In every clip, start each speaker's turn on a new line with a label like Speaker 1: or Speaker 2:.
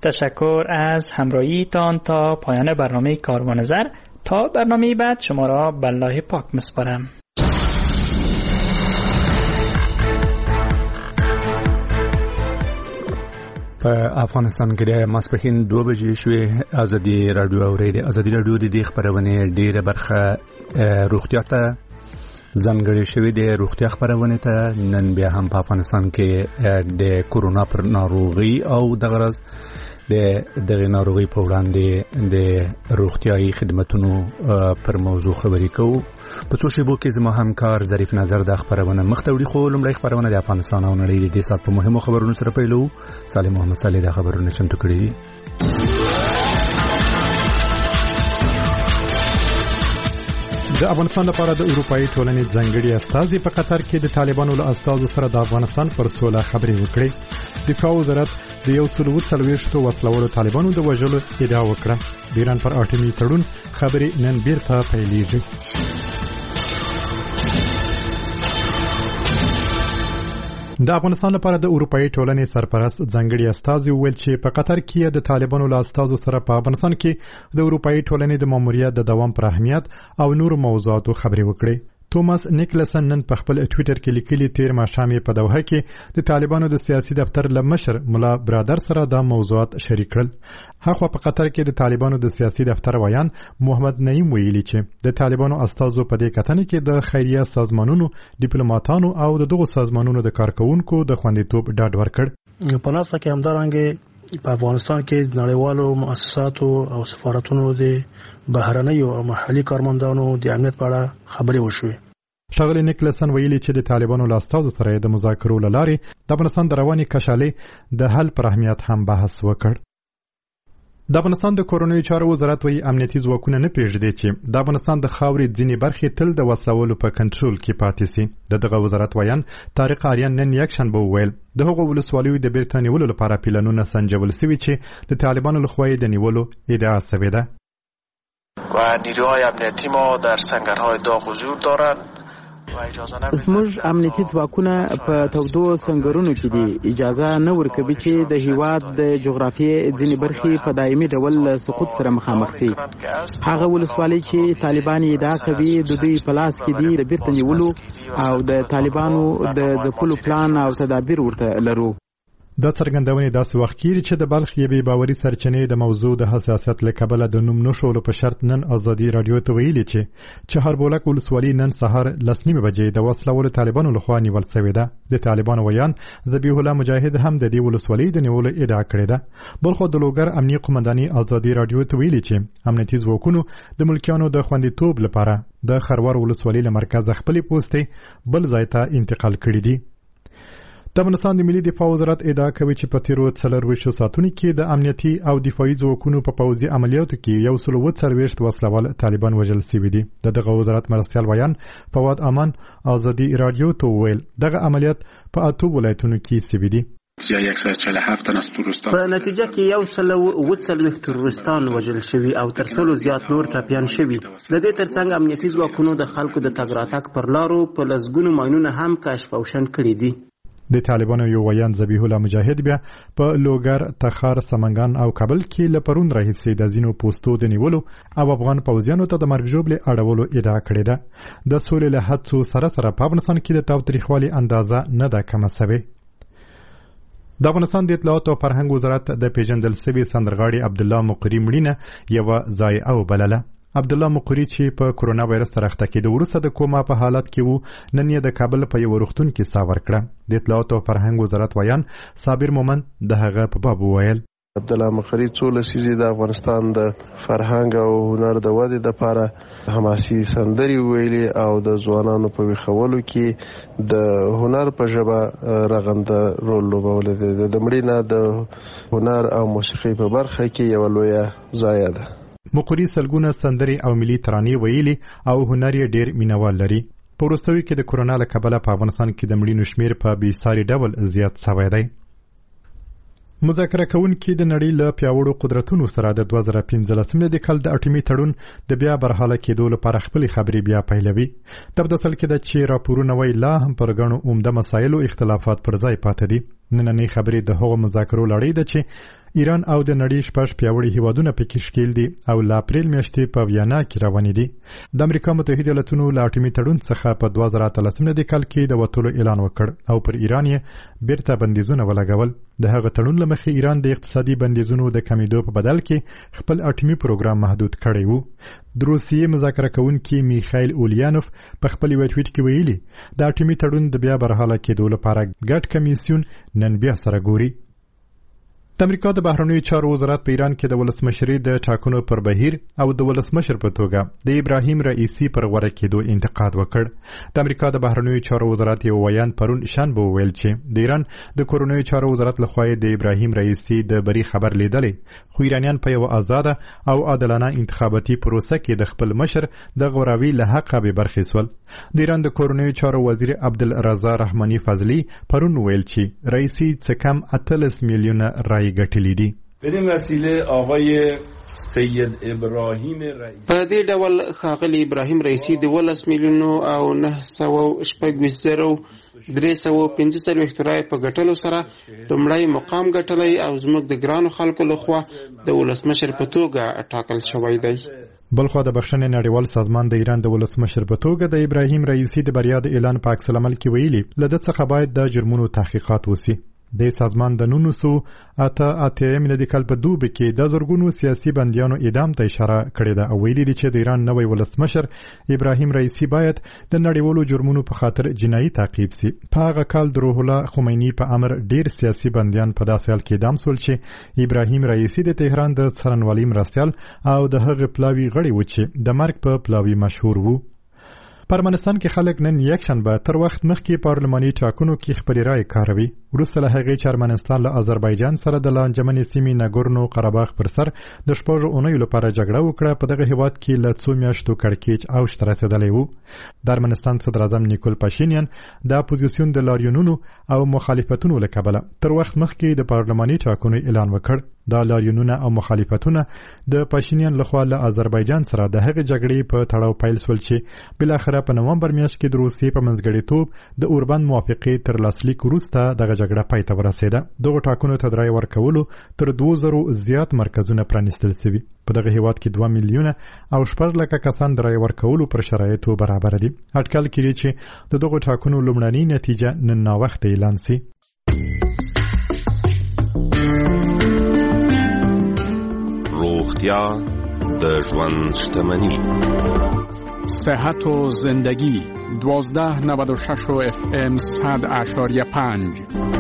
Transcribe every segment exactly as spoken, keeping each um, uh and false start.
Speaker 1: تشکر از همراهیتان تا پایان برنامه کاروان زر. تا برنامه بعد شما را به الله پاک میسپارم.
Speaker 2: په افغانستان کې د ماسپښین دوه بجې شوې. ازادي رادیو اورېدې. ازادي رادیو د دې خبرونه ډېره برخه روغتیا ته ځانګړې شوې ده. روغتیا خبرونه ته نن بیا هم په افغانستان کې د کورونا پر ناروغي او د غرض د دغه ناروغي په وړاندې د روغتيایي خدماتونو پر موضوع خبرې کوو. په څو شیبو کې زموږ همکار ظریف نظر د خبرونه مختوړي خو لومړی خبرونه د افغانستان او نړۍ د سات په مهمو خبرونو سره پیلو. صالح محمد صالح د خبرونه چمتو کړی دي.
Speaker 3: د افغانستان لپاره د اروپאי ټولنې ځانګړي استازي په قطر کې د طالبانو له استازو سره د افغانستان پر سوله خبرې وکړې. دفاع وزارت د یو سل او څلوېښتو وسلوالو طالبانو د وژلو ادعا وکړه. د ایران پر اټومي تړون خبرې نن بیرته پیلېږي. د افغانستان لپاره د اروپאי ټولنې سرپرست ځانګړي استازي وویل چې په قطر کې د طالبانو له استازو سره په افغانستان کې د اروپאי ټولنې د ماموریت د دوام پر اهمیت او نور موضوعاتو خبرې وکړې. توماس نیکلسن نن په خپل ټوئیټر کې لیکلي تیر ماښام په دوحه کې د طالبانو د سیاسي دفتر لمشر مولا برادر سره دا موضوعات شریک کړل. هغه په قطر کې د طالبانو د سیاسي دفتر ویان محمد نعیم ویلي چې د طالبانو استازو په دې کتنې کې د خیریه سازمانونو ډیپلوماټانو او د دغو سازمانونو د کارکونکو د خوندیتوب ډاډ ورکړ.
Speaker 4: په ناسته کې همدارنګه په افغانستان کې د نړیوالو مؤسساتو او سفارتونو د بهرنیو او محلي کارمندانو د امنیت په اړه خبرې وشوې.
Speaker 3: ښاغلی نیکلسن ویلي چې د طالبانو له استازو سره د مذاکرو له لارې د افغانستان د رواني کشالۍ د حل پر اهمیت هم بحث وکړ. د افغانستان د کورونوي چارو وزارت وایي امنیتي ځواکونه نه پرېږدي چې د افغانستان د خاورې ځینې برخې تل د وسلوالو په کنټرول کې پاتې سي. د دغه وزارت ویان طارق آریان نن یکشنبه وویل د هغو ولسوالیو د بیرته نیولو لپاره پلانونه سنجول سوي چې د طالبانو لخوا د نیولو ادعا سوې ده.
Speaker 5: و نیروهای امنیتی ما در سنگرهای داغ حضور دارند.
Speaker 6: زموږ امنیتي ځواکونه په تودو سنگرونو کې دي. اجازه نه ورکوي چې د هیواد د جغرافیې ځینې برخې په دایمي ډول سقوط سره مخامخ شي. هغه ولسوالۍ چې طالبان ادعا کوي د دوی په لاس کې دي د بیرته نیولو او د طالبانو د ځپلو پلان او تدابیر ورته لرو.
Speaker 3: دا څرګندونې داسې وخت کېږي چې د بلخ یوې باوري سرچینې د موضوع د حساسیت له کبله د نوم نښولو په شرط نن ازادي رادیو ته ویلي چې چهاربولک ولسوالي نن سهار لس نیمې بجې د وسلوالو طالبانو لخوا نیول سوې ده. د طالبانو ویان ذبیح الله مجاهد هم د دې ولسوالۍ د نیولو ادعا کړې ده. بل خو د لوګر امنیه قومنداني ازادي رادیو ته ویلي چې امنیتي ځواکونو د ملکیانو د خوندیتوب لپاره د خروار ولسوالۍ له مرکزه خپلې پوستې بل ځای ته انتقال کړي دي. د افغانستان د ملي دفاع وزارت ادعا کوي چې په تیرو څلرویشتو ساعتونو کې د امنیتي او دفاعي ځواکونو په پوځي عملیاتو کې یو سل اووه څلوېښت وسلوال طالبان وژل شوي دي. د دغه وزارت مرستیال ویان فواد امان ازادي رادیو ته وویل دغه عملیات په اته ولایتونو کې شوي دي.
Speaker 7: په نتیجه کې یو سل اووه څلوېښت تروریستان وژل شوي او تر سلو زیات نور ټپیان شوي. د دې ترڅنګ امنیتي ځواکونو د خلکو د تګ راتګ پر لارو په لسګونو ماینونه هم کشف او شنډ کړي دي.
Speaker 3: د طالبانو یو ویان ذبیح الله مجاهد بیا په لوګر، تخار، سمنګان او کابل کې له پرون راهیسې د ځینو پوستو د نیولو او افغان پوځیانو ته د مرګ ژوبلې اړولو ادعا کړې ده. د سولې له هڅو سره سره په افغانستان کې د تاوتریخوالي اندازه نه ده کمه سوې. د افغانستان د اطلاعات او فرهنګ وزارت د پیژندل سوي سندرغاړي عبدالله مقری مړینه یوه ضایعه وبلله. عبدالله مقری چې په کورونا وایرس سره اخته کېدو وروسته د کوما په حالت کې وو نن یې د کابل په یو روغتون کې ساه ورکړه. د اطلاعات او فرهنګ وزارت ویان صابر مومن د هغه په باب وویل
Speaker 8: عبدالله مقری څو لسیزې د افغانستان د فرهنګ او هنر د ودې لپاره حماسي سندرې ویلې او د ځوانانو په ویښولو کې د هنر په ژبه رغنده رول لوبولی دی. د مړینه د هنر او موسیقۍ په برخه کې یوه لویه ضایعه ده.
Speaker 3: مقری سلګونه سندرې او ملي ترانې ویلي او هنر یې ډېر مینوال لري. په وروستیو کې د کورونا له کبله په افغانستان کې د مړینو شمېر په بېساري ډول زیات سوی دی. مذاکره کوونکي د نړۍ له پیاوړو قدرتونو سره د دوه زره پنځلسم د کال د اټومي تړون د بیا برحاله کېدو لپاره خپلې خبرې بیا پیلوي. د بدسل کې ده چې راپورونه وایي لا هم پر ګڼو عمده مسایلو اختلافات پر ځای پاتې دي. نننۍ خبرې د هغو مذاکرو لړۍ ده چې ایران او د نړۍ شپږ پیاوړي هیوادونه پکې شکیل دي او ل اپریل میاشتې په ویانا کې روانې دي. د امریکا متحده ایالاتونو له اټومي تړون څخه په دوه زره اتلسم کال کې د وتلو اعلان وکړ او پر ایران یې بیرته بندیزونه ولګول. د هغه تړون له مخې ایران د اقتصادي بندیزونو د کمیدو په بدل کې خپل اټومي پروګرام محدود کړی و. د روسیې مذاکره کوونکي میخائیل اوليانوف په خپل یو ټویټ کې ویلي د اټومي تړون د بیا برحاله کېدو لپاره ګډ کمیسیون نن بیا سره ګوري. د امریکا د بهرنیو چارو وزارت په ایران کې د ولسمشرۍ د ټاکنو پر بهیر او د ولسمشر په توګه د ابراهیم رئیسی پر غوره کېدو انتقاد وکړ. د امریکا د بهرنیو چارو وزارت یو ویان پرون شنبه وویل چې د ایران د کورنیو چارو وزارت لخوا د ابراهیم رئیسی د بری خبر لیدلې، خو ایرانیان په یو آزاده او عادلانه انتخاباتي پروسه کې د خپل مشر د غوراوي له حقه به برخې سول. د ایران د کورنیو چارو وزیر عبدالرضا رحماني فضلي پرون ویل چې رئیسی څه کم اتلس میلیونه رای ګټلې دي.
Speaker 9: بدین وسیله آقای سید ابراهیم رئیسی
Speaker 7: په دې ډول ښاغلی ابراهیم رئیسی د ولس میلیونو او نه سوه شپږ ویشت زرو درې سوه پنځه څلوېښت رای په ګټلو سره لومړی مقام ګټلی او زموږ د ګرانو خلکو لخوا د ولسمشر په توګه ټاکل شوی دی.
Speaker 3: بلخوا د بخښنې نړیوال سازمان د ایران د ولسمشر په توګه د ابراهیم رئیسی د بریا د اعلان په عکس العمل کې ویلي له ده څخه باید د جرمونو تحقیقات وسی. د سازمان د نولس سوه اته اتیا میلادي کال په دوبي کې د زرګونو سیاسي بندیانو اعدام ته اشاره کړې ده او ویلي دي چې د ایران نوی ولسمشر ابراهیم رئیسی باید د نړیوالو جرمونو په خاطر جنایي تعقیب سي. په هغه کال د روح الله خمیني په امر ډیر سیاسي بندیان په داسې حال کې اعدام شول چې ابراهیم رئیسی د تهران د څارنوالۍ مرستیال او د هغه پلاوي غړی و چې د مرګ په پلاوي مشهور وو. په ارمنستان کې خلک نن یکشنبه تر وخت مخکې پارلماني ټاکنو کې خپلې رایې کاروي. وروسته له هغې چې ارمنستان له آذربایجان سره د لانجمنې سیمې ناګورنو قرهباغ پر سر د شپږو اونیو لپاره جګړه وکړه، په دغه هیواد کې له څو میاشتو کړکېچ اوج ته رسېدلی و. د ارمنستان صدر اعظم نیکول پاشینیان د اپوزیسیون د لاریونونو او مخالفتونو له کبله تر وخت مخکې د پارلماني ټاکنو اعلان وکړ. دا لاریونونه او مخالفتونه د پاشینیان لخوا له آذربایجان سره د هغې جګړې په تړاو پیل شول چې بالاخره په نومبر میاشت کې د روسیې په منځګړیتوب د اوربند موافقې تر لاسلیک وروسته دغه جګړه پای ته ورسېده. دغو ټاکنو ته د رایې ورکولو تر دوو زرو زیات مرکزونه پرانیستل شوي. په دغه هیواد کې دوه میلیونه او شپږ لکه کسان د رایې ورکولو پر شرایطو برابر دي. اټکل کېږي چې د دغو ټاکنو لومړنۍ نتیجه نن ناوخته اعلان شي.
Speaker 10: روغتیا د ژوند شتمني.
Speaker 11: صحت و زندگی دوازده نود و شش و اف ام صد اشاریه پنج.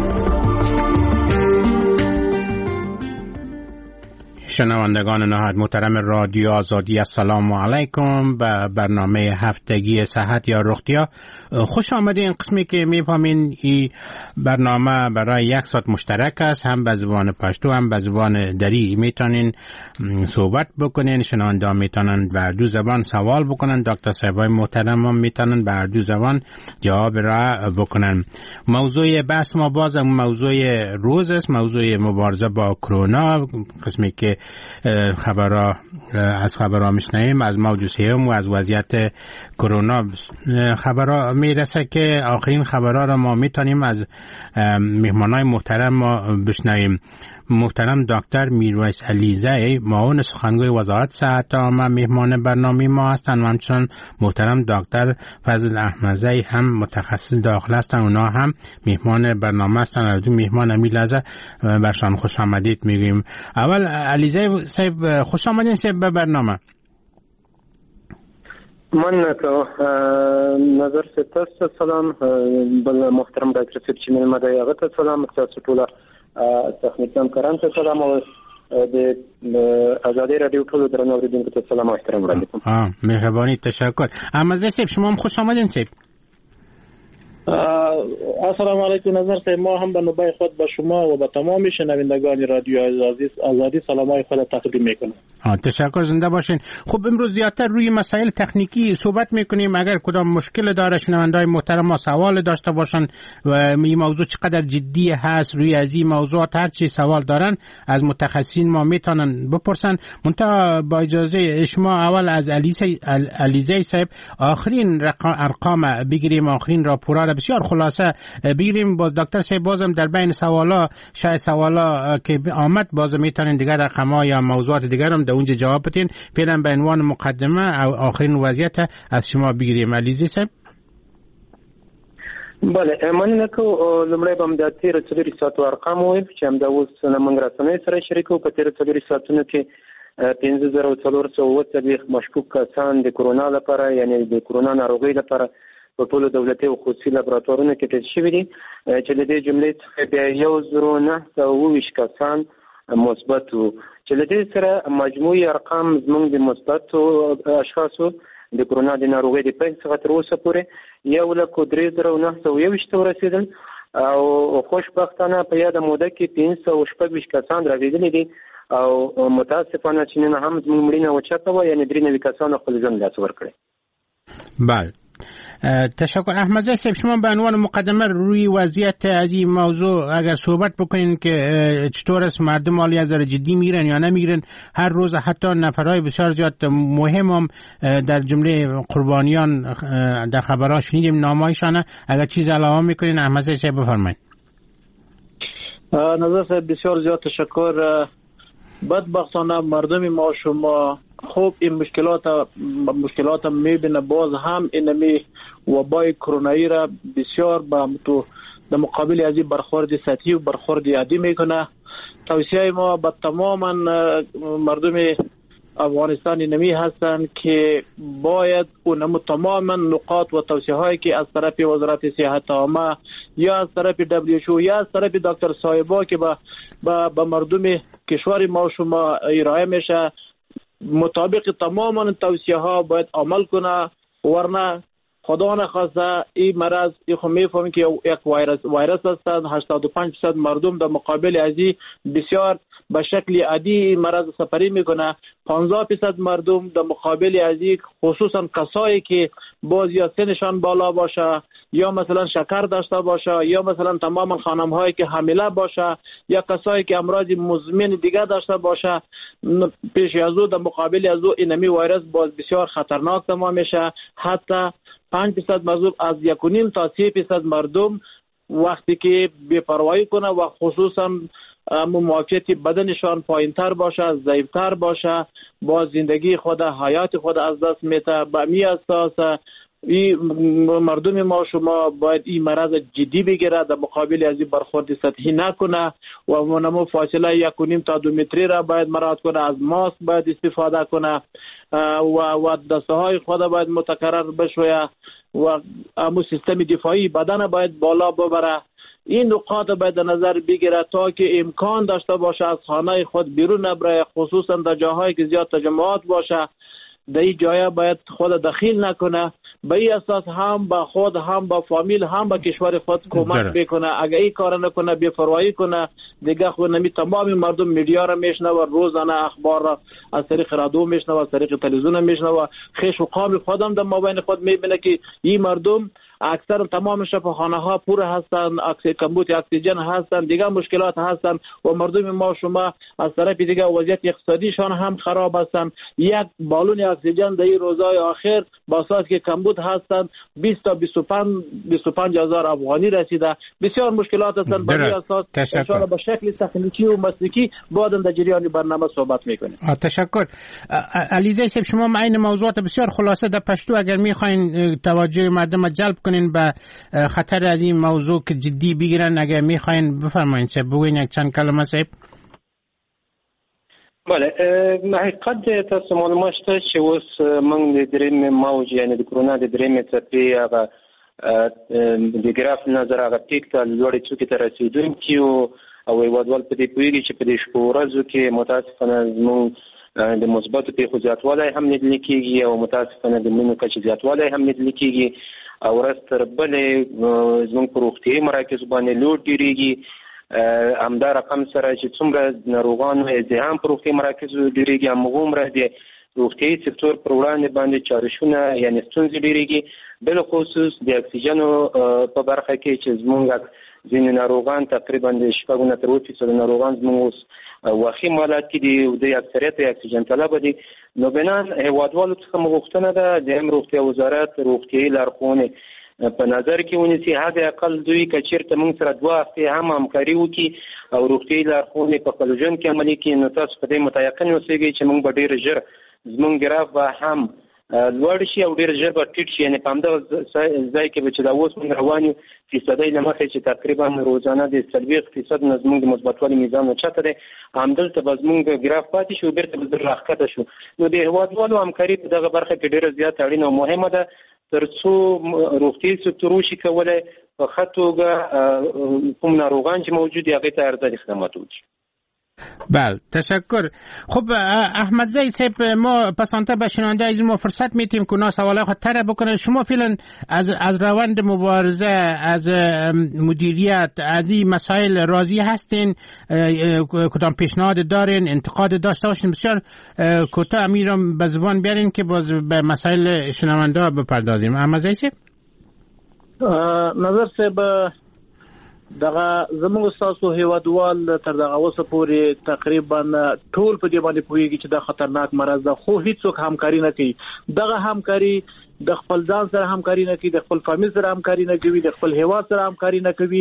Speaker 12: شنوندگان نهایت محترم رادیو آزادی، السلام علیکم. به برنامه هفتگی صحت یا رختیا خوش آمدید. این قسمی که میفهمین این برنامه برای یک ساعت مشترک است، هم به زبان پشتو هم به زبان دری میتونین صحبت بکنین. شنونده میتونن بر دو زبان سوال بکنن، دکتر صاحبای محترم هم میتونن بر دو زبان جواب را بکنن. موضوع بحث ما باز موضوع روز است، موضوع مبارزه با کرونا، قسمی که خبرها از خبرها میشنویم از موج سوم و از وضعیت کرونا خبرها میرسه که آخرین خبرها را ما میتونیم از مهمانای محترم ما بشنویم. محترم دکتر میرویس علیزی معاون سخنگوی وزارت صحت عامه مهمان برنامه ما هستند و همچنین محترم دکتر فضل احمدزی هم متخصص داخل هستند، اونا هم مهمان برنامه هستند. دو مهمان امی لحظه برشان خوش آمدید میگیم. اول علیزی صاحب خوش آمدید صاحب به برنامه.
Speaker 13: من که نظر ستاسو سلام بل محترم ډاکټر صاحب چې مې مده هغه ته سلام، تاسو ټول تخنیکان کران ته سلام او د آزادی رادیو ټول درنو اوریدونکو ته سلام او احترام وړاندې کوم.
Speaker 12: ها مهرباني، تشکر. اما صاحب شما هم خوش آمدین صاحب.
Speaker 4: السلام علیکم نظر صاحب، ما هم به نوبه خود به شما و به تمام شنوندگان رادیو آزادی آزادی سلامای خود تقدیم میکنم.
Speaker 12: تشکر، زنده باشین. خب امروز زیادتر روی مسائل تکنیکی صحبت میکنیم. اگر کدام مشکل داره شنوندگان محترم ما سوال داشته باشن و این موضوع چقدر جدی هست، روی از این موضوعات هر چی سوال دارن از متخصصین ما میتونن بپرسن. منتها با اجازه شما اول از علیزی علیزی صاحب آخرین ارقام بگیریم، آخرین راپورا را بسیار خلاصه بگیریم. باز دکتر صاحب بازم در بین سوالا شاید سوالا که آمد باز میتونین دیگر رقم‌ها یا موضوعات دیگر هم در اونجا جواب بدین. پیرم به عنوان مقدمه او آخرین وضعیت از شما بگیریم. علیزی صاحب.
Speaker 13: بله مننه کو لمړی به د تیر څلوري ساعتو ارقام وایي چې هم د اوس موږ رسنۍ سره شریکو. په تیر څلوري ساعتونو کې پنځه زره څلور سوه اووه څلوېښت مشکوک کسان د کرونا لپاره یعنی د کرونا ناروغۍ لپاره په ټولو دولتي او خصوصي لابراتوارونو کې ټیسټ شوي دي چې د دې جملې څخه بیا یو زره نه سوه اووه ویشت کسان مثبت وو چې له دې سره مجموعي ارقام زموږ د مثبتو اشخاصو د کرونا د ناروغۍ د پیل څخه تر اوسه پورې یو لک درې زره نه سوه یوویشت ته ورسېدل او خوشبختانه په یاده موده کې پنځه سوه شپږ ویشت کسان راغلي دي او متاسفانه چې نن هم زموږ مړینه اوچته وه یعنې درې نوي کسانو خپل ژوند لاس ورکړی.
Speaker 12: بله تشکر. احمد زی صاحب شما به عنوان مقدمه روی وضعیت از این موضوع اگر صحبت بکنین که چطور است مردم حالی از در جدی میرن یا نمیرن. هر روز حتی نفرهای بسیار زیاد مهم هم در جمله قربانیان در خبرها شنیدیم نامایشانه. اگر چیز علاوه میکنین احمد زی صاحب بفرمایید.
Speaker 14: نظر صاحب بسیار زیاد تشکر. بدبختانه مردم ما شما خوب این مشکلات مشکلات میبینه باز هم اینمی وبای کرونایی را بسیار با تو در مقابل از این برخورد سطحی و برخورد عادی میکنه. توصیه ما به تمام مردم افغانستان اینمی هستند که باید اونم تمام نقاط و توصیه هایی که از طرف وزارت صحت عامه یا از طرف دبلیو اچ او یا از طرف دکتر صاحبا که با با مردم کشور ما شما ارائه میشه مطابق تمام توصیه ها باید عمل کنه، ورنه خدا نخواسته این مرض این خو میفهمیم که یک ویروس ویروس هستند. هشتاد و پنج درصد مردم در مقابل ازی بسیار به شکل عادی مرض سپری میکنه. پانزده درصد مردم در مقابل ازی خصوصا کسایی که باز یا سنشان بالا باشه یا مثلا شکر داشته باشه یا مثلا تمام خانم هایی که حامله باشه یا کسایی که امراض مزمن دیگه داشته باشه پیش از او در مقابل از او اینمی ویروس باز بسیار خطرناک تمام میشه. حتی پنج درصد مردم از یک و نیم تا سه درصد مردم وقتی که بی‌پروایی کنه و خصوصا معافیت بدنشان پایینتر باشه ضعیفتر باشه با زندگی خود حیات خود از دست میده. به می اساس این مردم ما شما باید این مرض جدی بگیره در مقابل از این برخورد سطحی نکنه و منمو فاصله یک و نیم تا دو متری را باید مراعات کنه. از ماسک باید استفاده کنه و و دسته های خود باید متکرر بشویه و امو سیستم دفاعی بدن باید بالا ببره. این نقاط باید در نظر بگیره تا که امکان داشته باشه از خانه خود بیرون نبره، خصوصا در جاهایی که زیاد تجمعات باشه در این جای باید خود دخیل نکنه. به این اساس هم با خود هم با فامیل هم با کشور خود کمک بکنه. اگه این کار نکنه بی‌پروایی کنه دیگه خود نمی تمام مردم میدیا را میشنوه، روزانه اخبار را از طریق رادیو میشنوه، از طریق تلویزیون میشنوه. خیش و قام خودم در مابین خود میبینه که این مردم اکثر تمام شفاخانه ها پر هستند، کمبود اکسیژن هستند، دیگه مشکلات هستند و مردم ما شما از طرف دیگه وضعیت اقتصادیشان هم خراب هستند. یک بالون اکسیژن در این روزهای آخر با اساس که کمبود هستند بیست تا بیست و پنج هزار افغانی رسیده. بسیار مشکلات هستند. به این اساس ان شاء الله به شکل تکنیکی و مسلکی بعداً در جریان برنامه صحبت میکنیم.
Speaker 12: تشکر. علیزی صاحب شما معین موضوعات بسیار خلاصه در پشتو اگر میخواین توجه مردم جلب کنین به خطر از این موضوع که جدی بگیرن اگر میخواین بفرمایید صاحب بگوین یک چند کلمه صاحب.
Speaker 13: بله حقیقت تاسو معلومات شته چې اوس موږ د درېیم موج یعنی د کرونا د درېیمې څپې هغه د ګراف نظر هغه پیک ته لوړې څوکې ته رسېدونکي وو او هېوادوال په دې پوهېږي چې په دې شپو ورځو کې متاسفانه زموږ د مثبتو پیښو زیاتوالی هم لیدل کېږي او متاسفانه د مړینو کچې زیاتوالی هم لیدل کېږي او ورځ تر بلې زموږ په روغتیایي مراکزو باندې لوډ ډېرېږي. همدا رقم سره چې څومره ناروغانو ازدحام په روغتیایي مراکزو ډېرېږي همغومره د روغتیایي سکتور پر وړاندې باندې چارشونه یعنې ستونزې ډېرېږي. بالخصوص د اکسیجنو په برخه کې چې زموږ ځینې ناروغان تقریبا د شپږو نه تر اووه فیصده ناروغان زموږ اوس واخیم حالت کې دي، د اکثریت اکسیجن طلبه دي. نو بنان هیوادوالو څخه مو غوښتنه ده د هم روغتیا وزارت روغتیایي لارښوونې په نظر کې ونیسي. هغه اقل دوی کچیرته موږ سره دوه هفتې هم همکاري وکړي او روغتیایي لارښوونې په خپل ژوند کې عملي کړي، نو تاسو په دې متیقن اوسئ چې موږ به ډېر ژر زموږ ګراف به هم لوړ شي او ډېر ژر به ټیټ شي. یعنې په همدغه ځای کې به چې دا اوس موږ روان یو فیصدۍ له مخې چې تقریبا روزانه د څلوېښت فیصد نه زموږ د مثبتوالي میزان اوچته دی، همدلته به زموږ ګراف پاتې شي او بېرته به زر راښکته شو. نو د هېوادوالو همکاري په دغه برخه کې ډېره زیاته اړینه او مهمه ده تر څو روغتیایي سکتور وشي کولی په ښه توګه کوم ناروغان چې موجود دي هغې ته ارزاني خدمات وکړي.
Speaker 12: بله تشکر. خب احمد زی صاحب، ما پسانته به شنونده از ما فرصت میتیم که اونا سوالای خود طرح بکنن. شما فعلا از از روند مبارزه، از مدیریت، از این مسائل راضی هستین؟ کدام پیشنهاد دارین، انتقاد داشته باشین؟ بسیار کوتاه امیرم به زبان بیارین که باز به مسائل شنونده بپردازیم. احمد زی صاحب
Speaker 14: نظر صاحب، دغه زموږ ستاسو هیوادوال تر دغه اوسه پورې تقریبا ټول په دې باندې پوهیږي چې دا خطرناک مرض ده، خو هیڅوک همکاري نه کوي. دغه همکاري د خپل ځان سره همکاري نه کوي، د خپل فامیل سره همکاري نه کوي، د خپل هیواد سره همکاري نه کوي.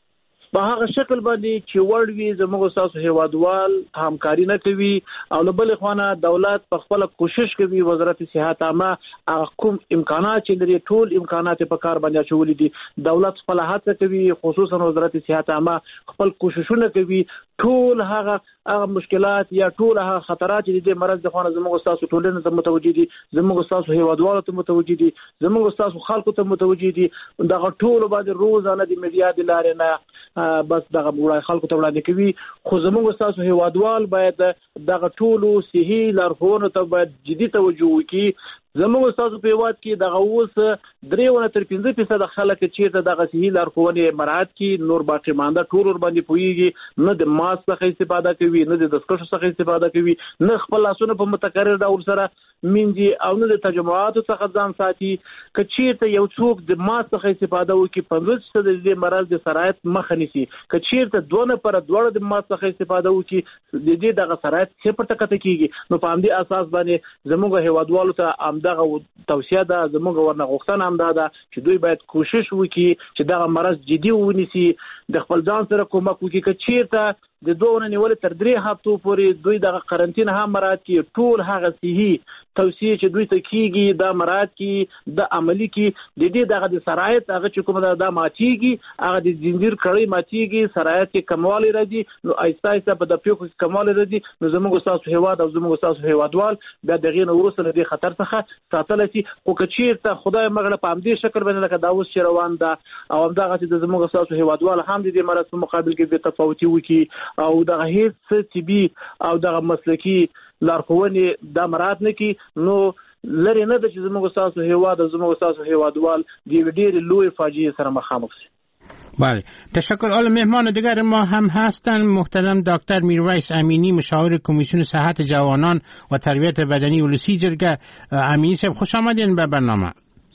Speaker 14: په هغه شکل باندې چې وړ وي زموږ ستاسو هیوادوال همکاري نه کوي او له بلې خوا دولت په خپله کوشش کوي وزارت صحت عامه هغه کوم امکانات چې لري ټول امکانات په کار باندې اچولي دي. دولت خپله هڅه کوي، خصوصا وزارت صحت عامه خپل کوششونه کوي ټول هغه هغه مشکلات یا ټول هغه خطرات چې د مرض د خوانه زموږ ستاسو ټولنې ته متوجي دي، زموږ ستاسو هیوادوالو ته متوجي دي، زموږ ستاسو خلکو ته متوجي دي. دغه ټول باندې روزانه د میډیا د لارې نه بس دغه وړاندې خلکو ته وړاندې کوي. خو زموږ ستاسو هیوادوال باید دغه ټولو صحي لارښوونو ته باید جدي توجه وکړي. زموږ ستاسو په هیواد کې دغه اوس درې ونه تر پنځه فیصده خلک چېرته دغه صحي لارښوونې مراعات کړي، نور باقي مانده ټول ورباندې پوهېږي، نه د ماسک څخه استفاده کوي، نه د دستکشو څخه استفاده کوي، نه خپل لاسونه په متکرر ډول سره مینځي او نه د تجمعاتو څخه ځان ساتي. که چېرته یو څوک د ماسک څخه استفاده وکړي پنځوس فیصده د دې مرض د سرایت مخه نیسي. که چېرته دوه نفره دواړه د ماسک څخه استفاده وکړي د دې دغه سرایت صفر ته کته کېږي. نو په همدې اساس باندې زموږ هیوادوالو ته دغه توصیه ده، زموږ ورنه غوښتنه هم دا ده چې دوی باید کوشش وکړي چې دغه مرض جدي ونیسي، د خپل ځان سره کومک وکړي. که چېرته د دوه نیولې تر درې هفتو پورې دوی دغه قرنطین هم مراعات کړي، ټول هغه صحي توصیې چې دوی ته کېږي دا مراعات کړي، د عملي کړي. د دې دغه د سرایت هغه چې کومه دا ماتېږي، هغه د زنجیر کړۍ ماتېږي، سرایت کې کموالی راځي، نو آهسته آهسته په د پیښو کې کموالی راځي. نو زموږ ستاسو هیواد او زموږ ستاسو هیوادوال بیا د هغې نه وروسته له دې خطر څخه ساتلی شي. خو که چېرته خدای مغله په همدې شکل باندې لکه دا اوس چې روان ده او همدغسې د زموږ ستاسو هیوادوال هم د دې مرض په مقابل کې بې تفاوتي وکړي او دغه هیڅ طبي او دغه مسلکي لارښوونې دا مراعات نه کړي، نو لرې نه ده چې زموږ ستاسو هیواد او زموږ ستاسو هیوادوال د یوې ډېرې لویې فاجعې سره مخامخ شي.
Speaker 12: بله تشکر. حالا مهمان دیگر ما هم هستند محترم دکتر میرویس امینی، مشاور کمیسیون صحت جوانان و تربیت بدنی ولسی جرگه. امینی صاحب خوش آمدین به برنامه.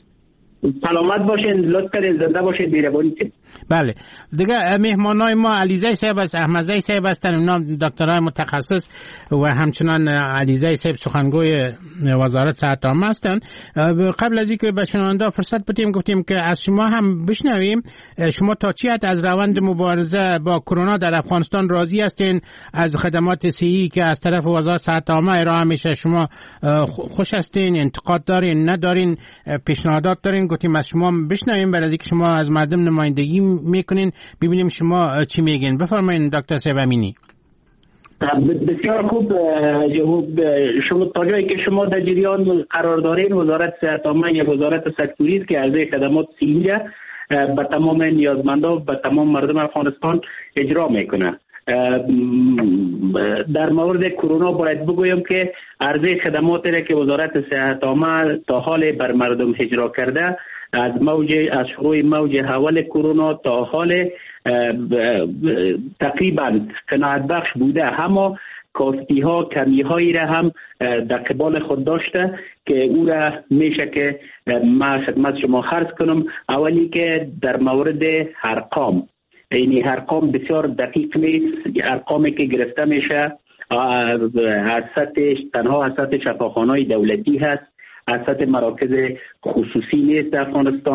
Speaker 15: سلامت باشین، لطف کردین، زنده باشین، بی‌ربانی.
Speaker 12: بله دیگه مهمانای ما علیزی صاحب است، احمدزی صاحب هستند، اونا دکترای متخصص و همچنان علیزی صاحب سخنگوی وزارت صحت عامه هستند. قبل از اینکه به شنونده فرصت بدیم گفتیم که از شما هم بشنویم شما تا چی حد از روند مبارزه با کرونا در افغانستان راضی هستین؟ از خدمات صحی که از طرف وزارت صحت عامه ارائه میشه شما خوش هستین؟ انتقاد دارین؟ ندارین؟ پیشنهادات دارین؟ گفتیم از شما بشنویم برای اینکه شما از مردم نمایندگی میکنین، ببینیم شما چی میگین. بفرمایید دکتر صاحب امینی.
Speaker 15: بسیار خوب. شما تا جایی که شما در جریان قرار دارین، وزارت صحت عامه یا وزارت سکتوری است که عرضه خدمات صحی به تمام نیازمندان، به تمام مردم افغانستان اجرا میکنه. در مورد کرونا باید بگویم که عرضه خدماتی را که وزارت صحت عامه تا حال بر مردم اجرا کرده، از موج از شروع موج اول کرونا تا حال تقریبا قناعت بخش بوده. اما کاستی ها کمی هایی را هم در قبال خود داشته که او را میشه که ما خدمت شما عرض کنم. اولی که در مورد ارقام، یعنی ارقام بسیار دقیق نیست. ارقامی که گرفته میشه از سطح تنها از سطح شفاخانه‌های دولتی هست، از سطح مراکز خصوصی نیست در افغانستان.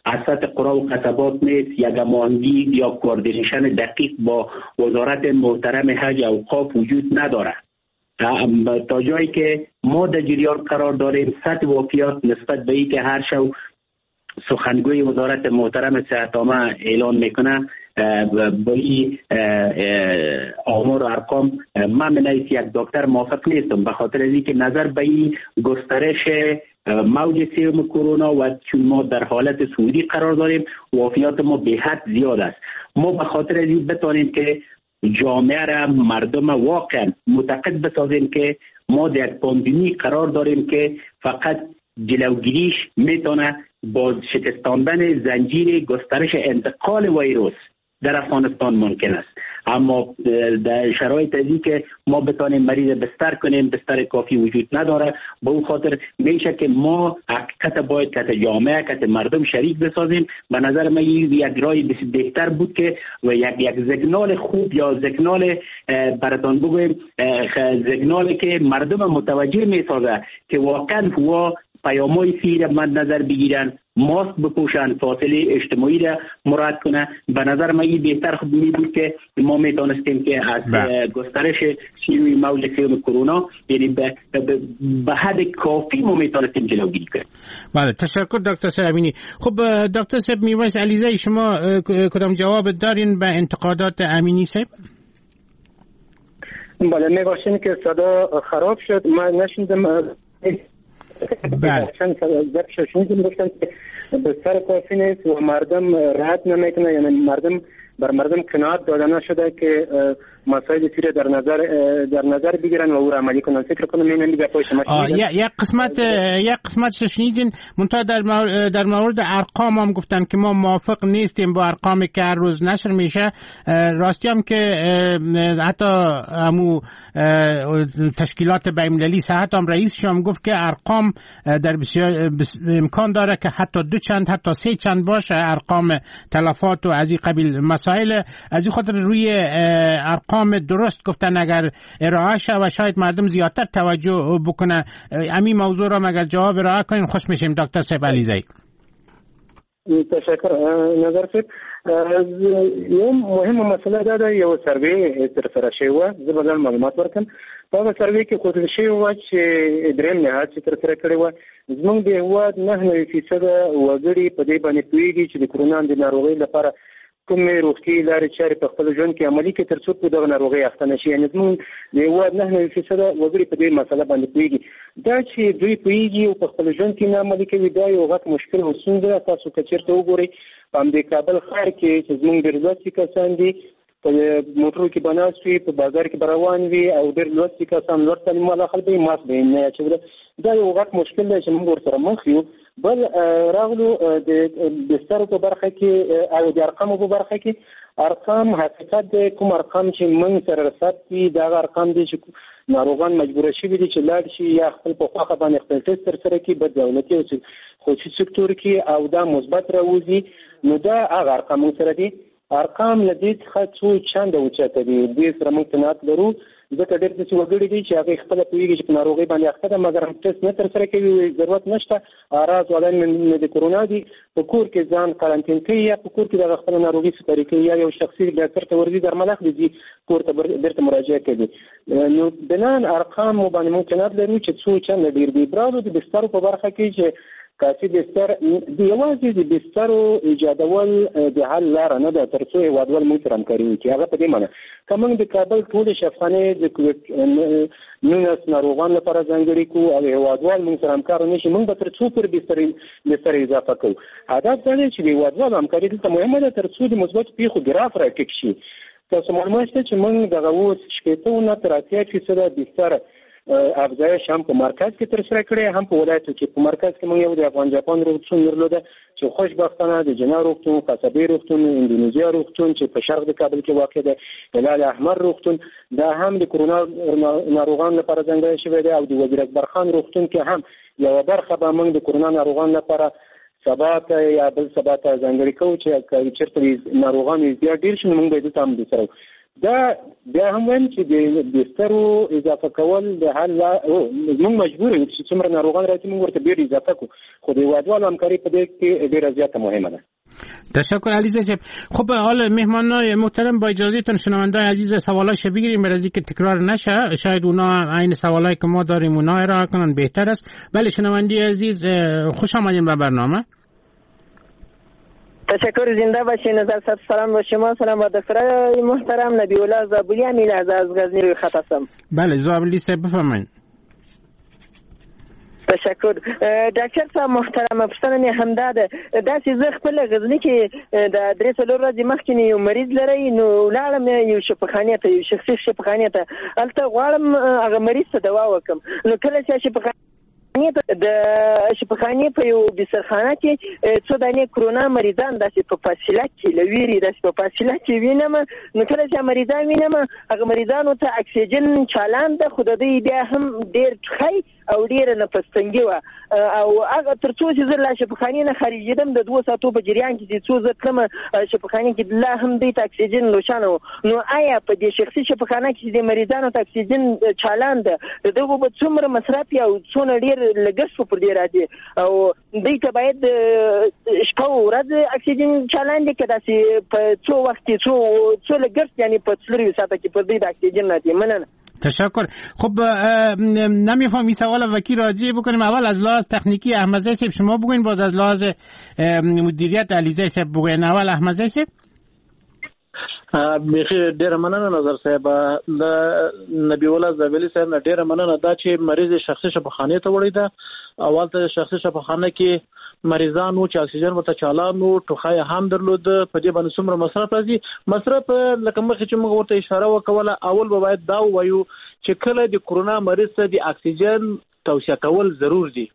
Speaker 15: اساس قرا و قصبات نیست، یک هماهنگی یا کوردینیشن دقیق با وزارت محترم حج و اوقاف وجود نداره. تا جایی که ما در جریان قرار داریم، سطح واقعیات نسبت به این که هر شو سخنگوی وزارت محترم صحت عامه اعلان میکنه با این آمار و ارقام، من من یک دکتر موافق نیستم، به خاطر از اینکه نظر به این گسترش موج سوم کرونا و چون ما در حالت صعودی قرار داریم، وفیات ما به حد زیاد است. ما به خاطر از این بتانیم که جامعه را، مردم واقعا معتقد بسازیم که ما در پاندمی قرار داریم که فقط جلوگیریش میتونه با شکستاندن زنجیر گسترش انتقال ویروس در افغانستان ممکن است. اما در شرایط ازی که ما بتانیم مریض بستر کنیم، بستر کافی وجود نداره. به اون خاطر میشه که ما حقیقت باید که جامعه که مردم شریک بسازیم. به نظر من یک رای بهتر بود که و یک یک سیگنال خوب یا سیگنال براتون بگویم سیگنالی که مردم متوجه میسازه که واقعا هوا پیامای سیر مد نظر بگیرن، ماسک بپوشن، فاصله اجتماعی را مراعات کنه. به نظر من این بهتر خود می بود که ما میتونستیم که از گسترش شیوع موج سوم کرونا یعنی به, به حد کافی ما میتونستیم جلوگیری کنیم.
Speaker 12: بله، تشکر دکتر صاحب امینی. خب دکتر صاحب میوانس علیزاده، شما کدام جواب دارین به انتقادات امینی صاحب؟
Speaker 13: بله، میباشین که صدا خراب شد، من نشیدم.
Speaker 12: بله.
Speaker 13: چند در ششنیدیم گفتن که بستر کافی نیست و مردم راحت نمیکنه، یعنی مردم بر مردم قناعت داده نشده که مسائل سیر در نظر در نظر بگیرن و او را عملی کنن. فکر کنم این دیگه پای شما
Speaker 12: یک قسمت یک قسمت شنیدین منتها در مورد در مورد ارقام هم گفتن که ما موافق نیستیم با ارقامی که هر روز نشر میشه. راستی هم که حتی همو تشکیلات بین‌المللی صحت هم رئیسش هم گفت که ارقام در بسیار امکان داره که حتی دو چند حتی سه چند باشه ارقام تلفات و از این قبیل مسائل. از این خاطر روی ارقام درست گفتن اگر ارائه شه و شاید مردم زیادتر توجه بکنه. همین موضوع را اگر جواب ارائه کنین خوش میشیم دکتر صاحب علیزاده.
Speaker 13: تشکر نظر صاحب. یو مهم مسله دا ده یو سروې تر سره شوی و، زه به ځان معلومات ورکړم. په هغه سروې کې ښودل شوي وه چې درېیم نهاد چې تر سره کړې وه، زموږ د هېواد نهه نوي فیصده وګړي په دې باندې پوهېږي چې د کرونا د ناروغۍ لپاره کومې روغتیایي لارې چارې په خپل ژوند کې عملي کړي تر څو په دغه ناروغۍ اخته نه شي. یعنې زموږ د هېواد نهه نوي فیصده وګړي په دې مسله باندې پوهېږي. دا چې دوی پوهېږي او په خپل ژوند کې نه عملي کوي، دا یو غټ مشکل او ستونزه ده. تاسو که چېرته وګورئ په همدې کابل ښار کې چې زموږ ډېر لوستي کسان دي په موټرو کې به ناست وي، په بازار کې به روان وي او ډېر لوستي کسان لوړ تعلیم والا خلک به یې ماسک به یې نه اچوله. دا یو غټ مشکل دی چې موږ ورسره مخ یو. بل راغلو د بسترو په برخه کې او د ارقامو په برخه کې، ارقام حقیقت دی کوم ارقام چې موږ سره رسد دي دغه ارقام دي چې ناروغان مجبوره شوي دي چې لاړ شي یا خپل په خواخه باندې خپل ټسټ ترسره کړي په دولتي او خصوصي سکتور کې او دا مثبت راوځي، نو دا هغه ارقام موږ سره دي. ارقام له دې څخه څو چنده اوچته دي، دې سره موږ قناعت لرو. ځکه ډېر داسې وګړي دي چې هغوی خپله پوهېږي چې په ناروغۍ باندې اخته ده مګر هم ټسټ نه ترسره کوي، ضرورت نشته. اراز والا مې د کرونا دي، په کور کې ځان قرنطین کوي یا په کور کې دغه خپله ناروغي سپاري کوي یا یو شخصي ډاکټر ته ورځي درمل اخلي ځي کور ته بېرته مراجعه کوي. نو بناً ارقام باندې موږ قناعت لرو چې څو چنده ډېر دي. برالو د بسترو په برخه کې چې کافي بستر د یوازې د بسترو ایجادول د حل لاره نه ده تر څو هېوادوال موږ سره همکاري وکړي. هغه په دې معنی که موږ د کابل ټولې شفاخانې د کووډ نولس ناروغانو لپاره ځانګړي کړو او هېوادوال موږ سره همکار نه شي، موږ به تر څو پورې بستر بستر اضافه کوو. هدف دا دی چې د هېوادوالو همکاري دلته مهمه ده تر څو د مثبتو پیښو ګراف راټیټ شي. تاسو معلومات شته چې موږ دغه اوس شپېته نه تر اتیا فیصده بستر افزایش هم په مرکز کې ترسره کړی، هم په ولایتو کې. په مرکز کې موږ یو د افغان جاپان روغتون درلوده چې خوشبختانه د جنا روغتون، قصبې روغتون، اندونیزیا روغتون چې په شرق د کابل کې واقع دی، هلال احمر روغتون دا هم د کرونا ناروغانو لپاره ځانګړی شوی دی، او د وزیر اکبر خان روغتون کې هم یوه برخه به موږ د کرونا ناروغانو لپاره سبا ته یا بل سبا ته ځانګړي کوو چې چېرته ناروغان زیات ډېر شي نو موږ به یې دلته هم بستر دا بیا هم وایم چې د بسترو اضافه کول د حل موږ مجبور یو چې څومره ناروغان راځي موږ ورته ډېر اضافه کړو خو د هیوادوالو همکاري په دې کې ډېره زیاته مهمه ده.
Speaker 12: تشکر علیزه صاحب. خب حالا مهمانان محترم با اجازهتون شنونده‌های عزیز سوالایش بگیریم برای که تکرار نشه، شاید اونا عین سوالایی که ما داریم اونا ارائه کنن بهتر است. بله شنوندی عزیز خوش آمدین به برنامه.
Speaker 16: تشکر، زنده باشین. نظر صد سلام با شما، سلام با دکتر محترم نبی الله زابلی امین از از غزنی روی خط هستم.
Speaker 12: بله زابلی صاحب بفرمایید.
Speaker 16: تشکر ډاکټر صاحب محترم. پوښتنه مې همدا ده، داسې زه خپل غزني کې د درې څلور ورځې مخکې یو مریض لري، نو لاړم یو شفاخانې ته، یو شخصي شفاخانې ته، هلته غواړم هغه مریض ته دوا وکړم. نو کله چې شفاخانې د شفاخانې په یو بسترخانه کې څو دانې کرونا مریضان داسې په فاصله کې لویری داسې په فاصله کې وینم، نو کله چې مریضان وینم هغه مریضانو ته اکسیجن چالان ده، خو د دوی بیا هم ډېر ښی او ډېره نفس تنګي وه، او هغه تر څو چې زه لا شفاخانې نه خارجېدم د دوو ساعتو په جریان کې چې څو زه تلم شفاخانې کې لا هم دوی ته اکسیجن روښانه و. نو آیا په دې شخصي شفاخانه کې چې د مریضانو ته اکسیجن چالان ده د دغو به څومره مصرف یا څونه ډېر لګښت پر دې راځي، او دوی ته باید شپه او ورځ اکسیجن چالان دي که داسې په څو وخت کې څو څو لګښت یعنی په څلورویو ساعته کې پر دوی د اکسیجن راځي؟ مننه.
Speaker 12: تشکر. خب نمیفهم این سوال وکی راجع بکنیم. اول از لحاظ تکنیکی احمد زی صاحب شما بگوین، باز از لحاظ مدیریت علیزه صاحب بگوین. اول احمد زی صاحب.
Speaker 14: بیخي ډیره مننه نظر صاحب. د نبی الله زابلی صاحب نه ډیره مننه دا چې مریض شخصي شفاخانه ته وړي ده. اول ته شخصي شفاخانه کې مریضان وو چې اکسیجن ورته چالان وو، ټوخی هم درلود، په دې باندې څومره مصرف راځي. مصرف لکه مخکې چې موږ ورته اشاره وکوله، اول به باید دا ووایو چې کله د کرونا مریض ته د اکسیجن توصیه کول ضرور دي.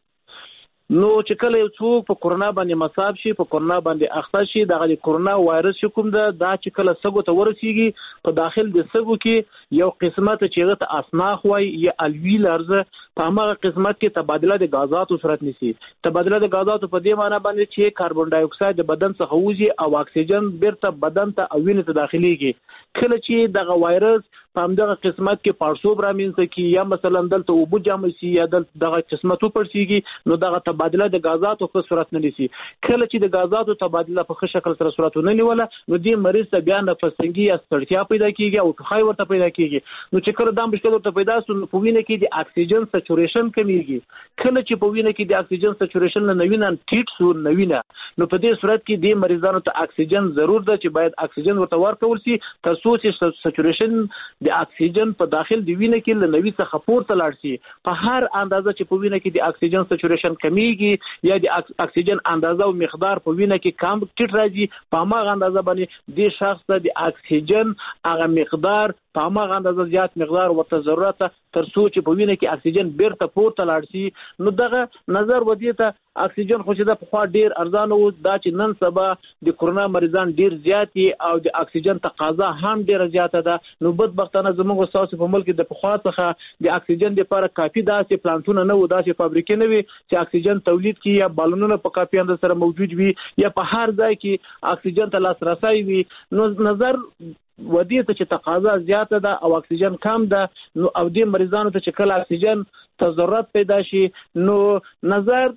Speaker 14: نو چې کله یو څوک په کرونا باندې مصاب شي، په کرونا باندې اخته شي، دغه د کرونا وایرس کوم ده دا چې کله سږو ته ورسیږي، په داخل د سږو کې یو قسمت چې هغه ته اسناخ وای یا الویلرز، په هغه قسمت کې تبادله د غازاتو صورت نیسي. تبادله د غازاتو په دې معنی باندې چې کاربن ډای اکساید د بدن څخه وځي او اکسیجن بیرته بدن ته او وینې ته داخليږي. کله چې دغه وایرس په همدغه قسمت کې پارسوب رامنځته کی یا مثلا دلته وبو جامع شي یا دغه قسمت پرسیږي، نو دغه تبادله د غازاتو په صورت نه نیسي. کله چې د غازاتو تبادله په ښه شکل سره صورت نه نیوله، نو دې مریض ته بیا نفس تنګي یا ستړیا پیدا کیږي او ټوخی ورته پیدا کیږي. نو چې کله دا مشکل ورته پیدا شو، په وینه کې د اکسیجن سچوریشن کمیږي. کله چې په وینه کې د اکسیجن سچوریشن نه نوینه ټیټ شو نوینه، نو په دې صورت کې د مریضانو ته اکسیجن ضرور ده چې باید اکسیجن ورته ورکول شي تر څو چې سچوریشن د اکسیجن په داخل دی وینه کې له نوي څخه پورته لاړ شي. په هر اندازه چې په وینه کې د اکسیجن سچوریشن کمیږي یا د اکسیجن اندازه او مقدار په وینه کې کم ټیټ راځي، په هغه اندازه باندې د شخص ته د اکسیجن هغه مقدار په هغه اندازه زیات مقدار ورته ضرورت تر څو چې په وینه کې اکسیجن بیرته پورته لاړ شي. نو دغه نظر ودی ته اکسیجن خو چې د په خوا ډیر ارزانه وو، دا چې نن سبا د کرونا مریضان ډیر زیات دي او د اکسیجن تقاضا هم ډیره زیاته ده. نو بدبختانه زموږ استاد په ملک د په خوا څخه د اکسیجن لپاره کافي داسې پلانټونه نه وو، داسې فابریکې نه وي چې اکسیجن تولید کړي یا بالونونه په کافي اندازه سره موجود وي یا په هر ځای کې اکسیجن ته لاسرسي وي. نو نظر ودی ته چې تقاضا زیاته ده او اکسیجن کم ده، نو او د مریضانو ته چې کله اکسیجن ته ضرورت پیدا شي، نو نظر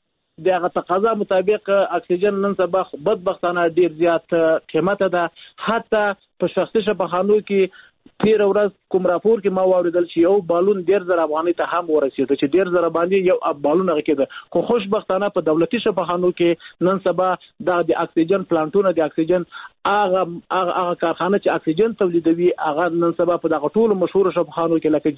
Speaker 14: دغه تقاضا مطابق اکسیجن نن سبا بدبختانه ډیر زیات قیمت ده. حتی په شخصي شفاخانو کې تیر ورځ کوم راپور کې ما واوریدل چې یو بالون ډیر زر افغانۍ ته هم ورسېد، چې ډیر زر باندې یو بالون هغه کېده. خو خوشبختانه په دولتي شفاخانو کې نن سبا د اکسیجن پلانټونه د اکسیجن هغه هغه کارخانه چې اکسیجن تولیدوي هغه نن سبا په دغه ټولو مشهور شفاخانو کې لکه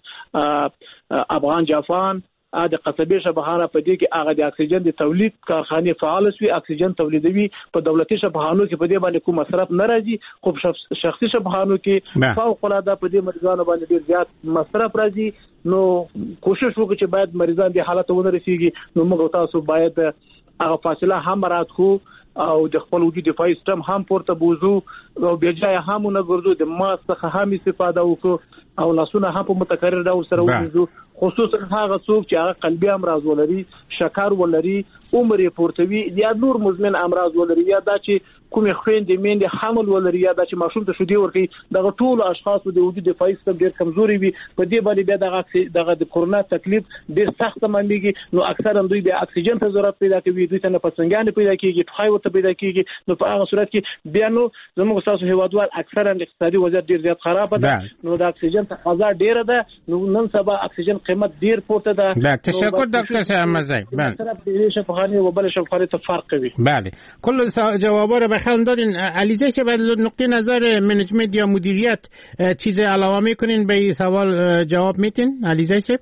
Speaker 14: جنا، افغان جاپان، د قصبې شفاخانه په دې کې هغه د اکسیجن د تولید کارخانه فعال شوي، اکسیجن تولیدوي. په دولتي شفاخانو کې په دې باندې کوم مصرف نه راځي، خو شخصي شفاخانو کې فوق العاده په دې مریضانو باندې ډیر زیات مصرف راځي. نو کوشش وکړو چې باید مریضان د حالت ونه رسیږي. نو موږ تاسو باید هغه فاصله هم مراعات کړو او د خپل وجود دفاعي سیستم هم پورته بوزو او بیا ځای هم نه ګرځو، د ماسک څخه هم استفاده وکړو. او لاسونه هم په متکرر ډول سره وځو، خصوصا هغه څوک چې هغه قلبي امراض ولري، شکر ولري، عمر یې پورته وي، یا نور مزمن امراض ولري، یا دا چې کومې خويندې میندې حمل ولري، یا دا چې ماشوم ته شیدې ورکوي، دغه ټول اشخاص د وجود دفاعي سیستم ډېر کمزوري وي. په دې باندې بیا دغه دغه د کورونا تکلیف ډېر سخت معلومیږي. نو اکثرا دوی بیا اکسیجن ته ضرورت پیدا کوي، دوی ته نفسنګانې پیدا کیږي، ټوخی ورته پیدا کیږي. نو په هغه صورت کې بیا نو زموږ تاسو هیوادوال اکثرا اقتصادي وضعیت ډېر زیات خراب ده. نو د اکسیجن تقاضا ډېره ده. نو نن سبا اکسیجن قیمت ډېر پورته ده.
Speaker 12: بله تشکر دکتر صاحب مزای. بله
Speaker 14: طرف د شفاخانه و بل شفاخانه ته فرق کوي.
Speaker 12: بله کل جوابا رو بخوام دادین. علیزه شه بعد نقطه نظر منیجمنت یا مدیریت چیز علاوه میکنین به این سوال جواب میتین علیزه شه؟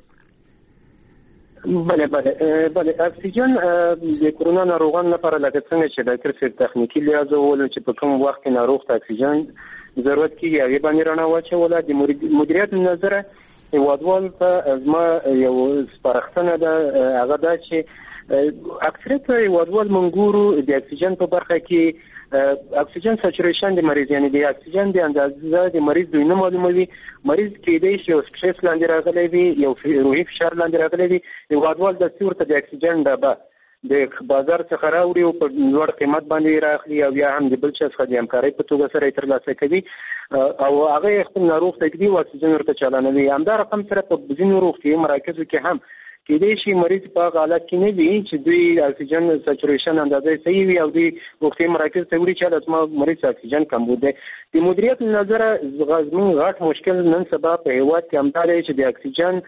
Speaker 13: بله بله بله اکسیجن د کورونا ناروغان لپاره لکه څنګه چې د کرسر تخنیکی لحاظ ولول چې په کوم وخت کې ناروغ ته اکسیجن ضرورت کیږي هغه باندې رڼا واچوله. د مدیریت نظر هیوادوال ته زما یو سپارښتنه ده، هغه دا چې اکثریت هیوادوال منګورو د اکسیجن په برخه کې اکسیجن سچوریشن د مریض یعنی د اکسیجن د اندازه د مریض دوی نه معلوموي. مریض کېدای شي یو سټرس لاندې راغلی وي، یو روحي فشار لاندې راغلی وي. هیوادوال د ورته د اکسیجن ډبه د بازار څخه راوړي او په لوړ قیمت باندې راخلي او یا هم د بل چا څخه د همکارۍ په توګه سره یې ترلاسه کوي او هغه خپل ناروغ ته ږدي او اکسیجن ورته چالانوي. همدا رقم سره په ځینو روغتیایي مراکزو کې هم کېدای شي مریض په حالت کې نه وي چې دوی اکسیجن سچوریشن اندازه صحیح وي او دوی روغتیایي مراکز ته وړي چې لازمه مریض اکسیجن کمبود دی. د مدیریت نظر زموږ غټ مشکل نن سبا په هیواد کې همدا دی چې د اکسیجن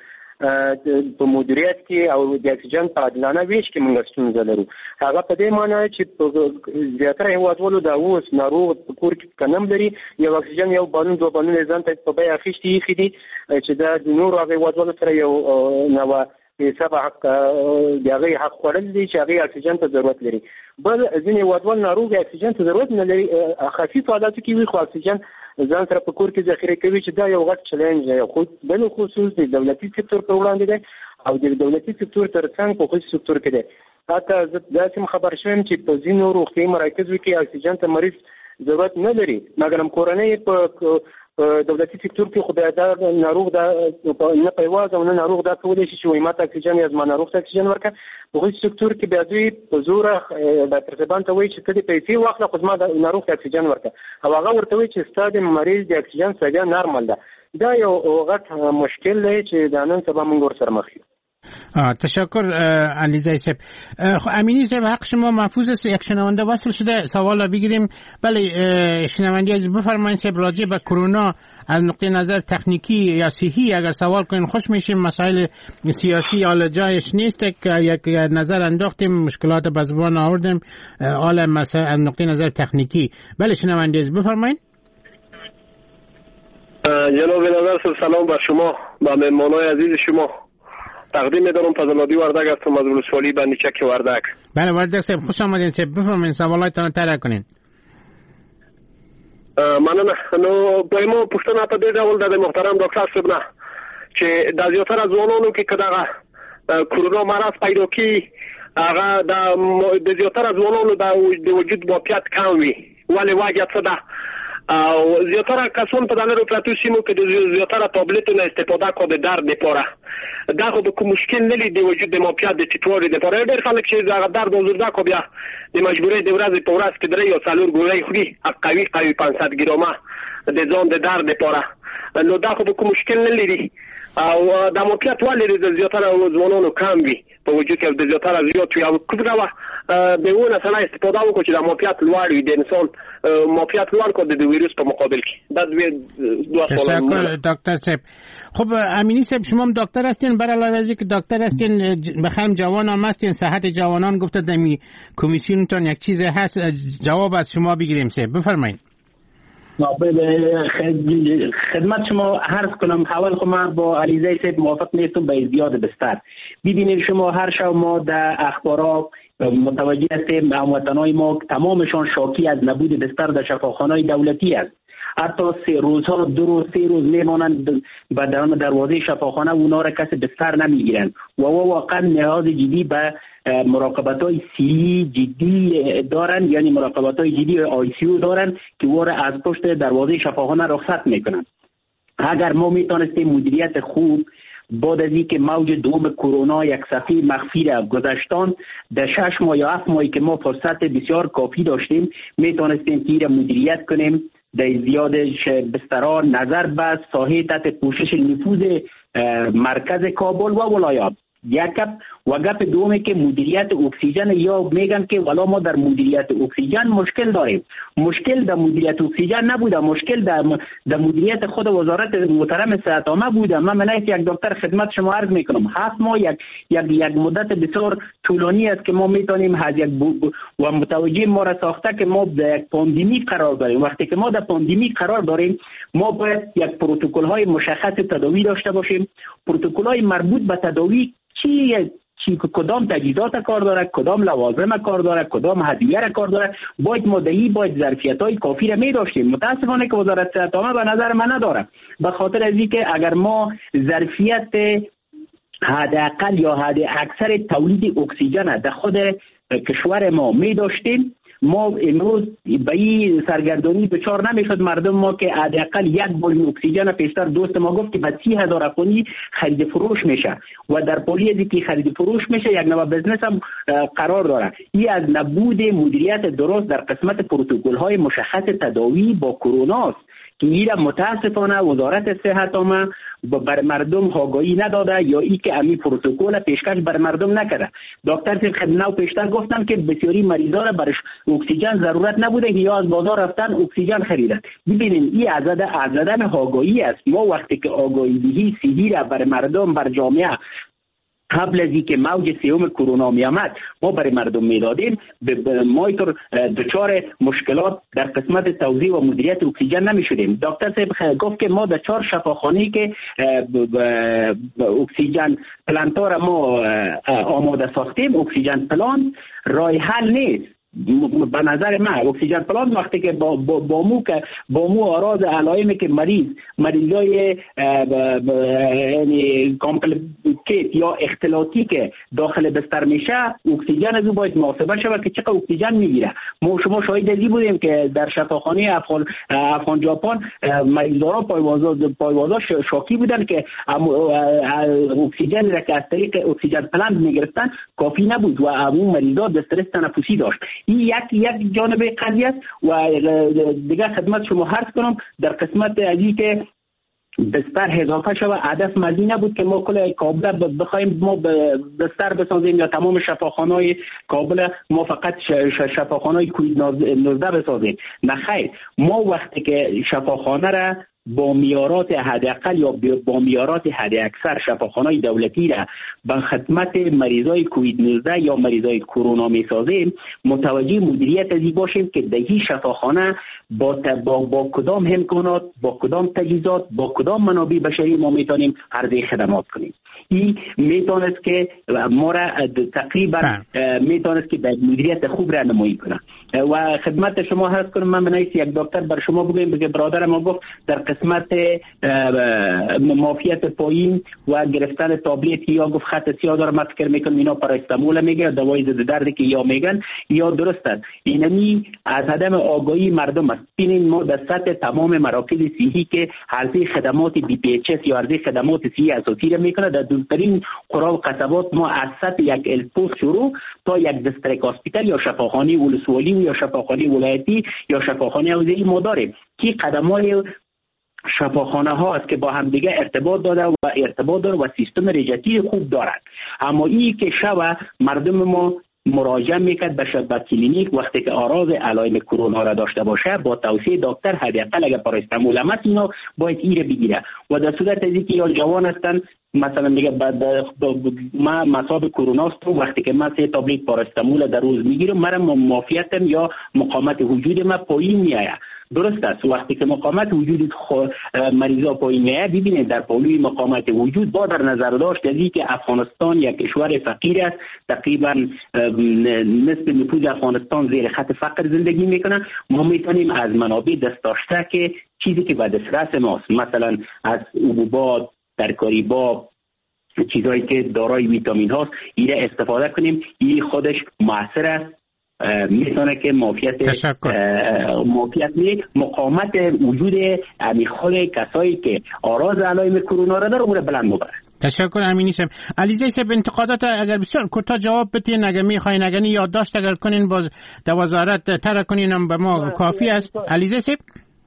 Speaker 13: په مدیریت کې او د اکسیجن په عادلانه ویش کې موږ ستونزه لرو. هغه په دې معنی چې په زیاتره هیوادوالو دا اوس ناروغ په کور کې کنم لري، یو اکسیجن یو بالون دوه بالون ځان ته په بیه اخیستي دي چې دا د نورو هغه هیوادوالو سره یو نوه حساب حق د هغې حق خوړل دي چې هغې اکسیجن ته ضرورت لري. بل ځینې هیوادوال ناروغ اکسیجن ته ضرورت نه لري، خفیف حالاتو کې وي خو اکسیجن ځان سره په کور کې ذخیره کوي چې دا یو غټ چلنج دی. خو بل خصوص د دولتي سکتور په وړاندې دی او د دولتي سکتور تر څنګ په خصوصي سکتور کې دی. حتی زه داسې خبر شوم چې په ځینو روغتیایي مراکزو کې اکسیجن ته مریض ضرورت نه لري، مګر کورنۍ په دولتي سکتور کې خو بیا دا ناروغ دا نه په یوازې او نه ناروغ دا کولی شي چې وایي ما ته اکسیجن یا زما ناروغ ته اکسیجن ورکړه. په خصوصي سکتور کې بیا دوی په زوره ډاکټر صاحبان ته وایي چې ته دې پیسې واخله خو زما د ناروغ ته اکسیجن ورکړه او هغه ورته وایي چې ستا د مریض د اکسیجن سویه نارمل ده. دا یو غټ مشکل دی چې دا نن سبا موږ ورسره مخ یو.
Speaker 12: تشکر علیزه صاحب. امینی صاحب حق شما محفوظ است. یک شنونده وصل شده، سوال بگیریم. بله شنوندی از بفرمایید صاحب راجع به کرونا از نقطه نظر تکنیکی یا صحی اگر سوال کنین خوش میشیم. مسائل سیاسی حال جایش نیست که یک نظر انداختیم، مشکلات به زبان آوردیم، حال مسائل از نقطه نظر تکنیکی. بله شنوندی از بفرمایید.
Speaker 17: جناب نظر سلام بر شما و مهمانای عزیز شما. تقدیم می‌دارم فضل‌الدی وردک هستم از ولسوالی بندیچک وردک.
Speaker 12: بله وردک صاحب خوش آمدین صاحب، بفرمایید سوالاتتان طرح کنین.
Speaker 17: مننه. نو پایمو پښتنه په دې ډول د محترم ډاکټر صاحب نه چې د زیاتره ځوانانو کې کداغه کرونا مرض پیدا کی هغه د زیاتره ځوانانو د وجود موقعیت کم وي. ولی واجب څه ده؟ او زیاتره کسان په دغه پراتو سیمو کې د زیاتره تابلتونو استفاده کوي د درد لپاره. دا خو به کوم مشکل نه لري د وجود د موقعیت د ټیټوالي لپاره. ډېر خلک چې دا درد وزردا کو بیا د مجبورۍ د ورځې په ورځ کې درې یا څلور ګولۍ خوري قوي قوي پنځه صد ګرامه د ځان د درد لپاره. نو دا خو به کوم مشکل نه لري او د موقعیت ولري د زیاتره ځوانانو کم وي په وجود کې د زیاتره زیات وي او کومه به اون اصلا استفاده وکړي چې د موقعیت لوړ وي د انسان موقعیت لوړ کړي د ویروس په مقابل کې. دا دوه
Speaker 12: تشکر دکتر صاحب. خب امینی صاحب شما هم دکتر هستین، برای علاوه که دکتر هستین بخیر جوان هم هستین، صحت جوانان گفته دمی کمیسیونتون یک چیز هست، جواب از شما بگیریم صاحب بفرمایید.
Speaker 15: خدمت شما عرض کنم اول خب من با علیزه صاحب موافق نیستم به ازدیاد بستر. ببینید شما هر شب ما در اخبارات متوجه هستیم هموطنان ما تمامشان شاکی از نبود بستر در شفاخانه‌های دولتی است. حتی سه روزها دو روز سه روز میمانند به دروازه شفاخانه اونا را کسی بستر نمیگیرند و واقعا نیاز جدی به مراقبت‌های سی جدی دارند، یعنی مراقبت‌های جدی آی سی یو دارند که او را از پشت دروازه شفاخانه رخصت میکنند. اگر ما میتونستیم مدیریت خوب بعد از اینکه موج دوم کرونا یک صفحه مخفی را گذشتان، در شش ماه یا هفت ماهی که ما فرصت بسیار کافی داشتیم میتونستیم که را مدیریت کنیم. در زیادش بسترها نظر به ساحه تحت پوشش نفوذ مرکز کابل و ولایات. یک گپ و گپ دومی که مدیریت اکسیژن، یا میگن که والا ما در مدیریت اکسیژن مشکل داریم. مشکل در مدیریت اکسیژن نبوده، مشکل در در مدیریت خود وزارت محترم صحت عامه بوده. من من یک دکتر خدمت شما عرض میکنم، هفت ماه یک یک یک مدت بسیار طولانی است که ما میتونیم از یک و متوجه ما را ساخته که ما در یک پاندمی قرار داریم. وقتی که ما در پاندمی قرار داریم ما باید یک پروتکل های مشخص تداوی داشته باشیم. پروتکل های مربوط به تداوی چی چی کدام تجهیزات کار داره، کدام لوازم کار داره، کدام هدیه کار داره، باید مدعی باید ظرفیت های کافی را می داشتیم. متاسفانه که وزارت صحت عامه به نظر من نداره، به خاطر از اینکه اگر ما ظرفیت حداقل یا حد اکثر تولید اکسیژن در خود کشور ما می داشتیم، ما امروز به این سرگردانی دچار نمیشد مردم ما که حداقل یک بالون اکسیژن. پیشتر دوست ما گفت که به سی هزار افغانی خرید فروش میشه و در پالی از که خرید فروش میشه یک نوع بزنس هم قرار داره. این از نبود مدیریت درست در قسمت پروتکل های مشخص تداوی با کرونا است که این متاسفانه وزارت صحت عامه بر مردم آگاهی نداده یا ای که امی پروتکل پیشکش بر مردم نکرده. دکتر صاحب خدمت پیشتر گفتم که بسیاری مریضا را برش اکسیژن ضرورت نبوده یا از بازار رفتن اکسیژن خریدن. ببینید این عدد عددم آگاهی است. ما وقتی که آگاهی دهی صحیح را بر مردم بر جامعه قبل از اینکه موج سوم کرونا می آمد ما برای مردم میدادیم، ما اینطور دچار مشکلات در قسمت توزیع و مدیریت اکسیژن نمی شدیم. دکتر صاحب گفت که ما در چهار شفاخانه‌ای که اکسیژن پلانتا را ما آماده ساختیم، اکسیژن پلان راه حل نیست. به نظر من اکسیژن پلان وقتی که با با, با مو که با مو آراز علائمی که مریض مریضای یعنی کامپلیکیت یا اختلاطی که داخل بستر میشه، اکسیژن از او باید محاسبه شود که چقدر اکسیژن میگیره. ما شما شاهد ازی بودیم که در شفاخانه افغان افغان ژاپن مریضا پایوازا پایوازا شاکی بودن که اکسیژن را که از طریق اکسیژن پلان میگرفتن کافی نبود و اون مریضا استرس تنفسی داشت. این یک یک جانب قضیه است. و دیگه خدمت شما عرض کنم در قسمت ازی که بستر اضافه شود، هدف مزی نبود که ما کل کابل بخوایم ما بستر بسازیم یا تمام شفاخانه‌های کابل ما فقط شفاخانه‌های کووید نوزده بسازیم. نه خیر، ما وقتی که شفاخانه را با میارات حداقل یا با میارات حد اکثر شفاخانه‌های دولتی را به خدمت مریضای کووید نوزده یا مریضای کرونا میسازیم، متوجه مدیریت ازی باشیم که در این شفاخانه با, با با کدام امکانات، با کدام تجهیزات، با کدام منابع بشری ما میتونیم عرضه خدمات کنیم. این میتونست که ما را تقریبا میتونست که به مدیریت خوب راهنمایی کنه. و خدمت شما هست کنم من بنویس یک دکتر بر شما بگویم بگه برادر ما گفت در قسمت معافیت پایین و گرفتن تابلت یا گفت خط سیاه داره، من فکر میکنم اینا پاراستامول میگه، دوای ضد دردی که یا میگن یا درست است. اینمی از عدم آگاهی مردم است. ببینید ما در سطح تمام مراکز صحی که عرضه خدمات بی پی اچ اس یا عرضه خدمات صحی اساسی را میکنه، در دورترین قرا و قصبات ما از سطح یک الپوست شروع تا یک دستریک هاسپیتال یا شفاخانه ولسوالی یا شفاخانه ولایتی یا شفاخانه حوزه‌ای ما داریم که قدم‌های شفاخانه ها است که با هم دیگه ارتباط داده و ارتباط داره و سیستم رجتی خوب دارد. اما این که شب مردم ما مراجعه میکرد به شب کلینیک وقتی که آراز علائم کرونا را داشته باشه، با توصیه دکتر حداقل اگر پاراستامول هم اینا باید ایره بگیره. و در صورت ازی که یا جوان هستن مثلا میگه بعد ما مصاب کرونا است، وقتی که من سه تابلت پاراستامول در روز میگیرم مرا معافیتم یا مقاومت وجود ما پایین میآید. درست است. وقتی که مقاومت وجود مریضا پایین میآید، ببینید در پالوی مقاومت وجود با در نظر داشت از که افغانستان یک کشور فقیر است، تقریبا نصف نفوذ افغانستان زیر خط فقر زندگی میکنه. ما میتونیم از منابع دست داشته که چیزی که به دسترس ماست، مثلا از حبوبات، ترکاری با چیزایی که دارای ویتامین هاست، ایره استفاده کنیم. این خودش موثر است میتونه که معافیت معافیت می مقاومت وجود امیخال کسایی که آراز علائم کرونا را داره اون بلند ببره.
Speaker 12: تشکر امینی صاحب. علیزی صاحب انتقادات اگر بسیار کوتاه جواب بدین، اگر میخواین اگر یادداشت اگر کنین باز در وزارت تر کنین به ما کافی است. علیزی صاحب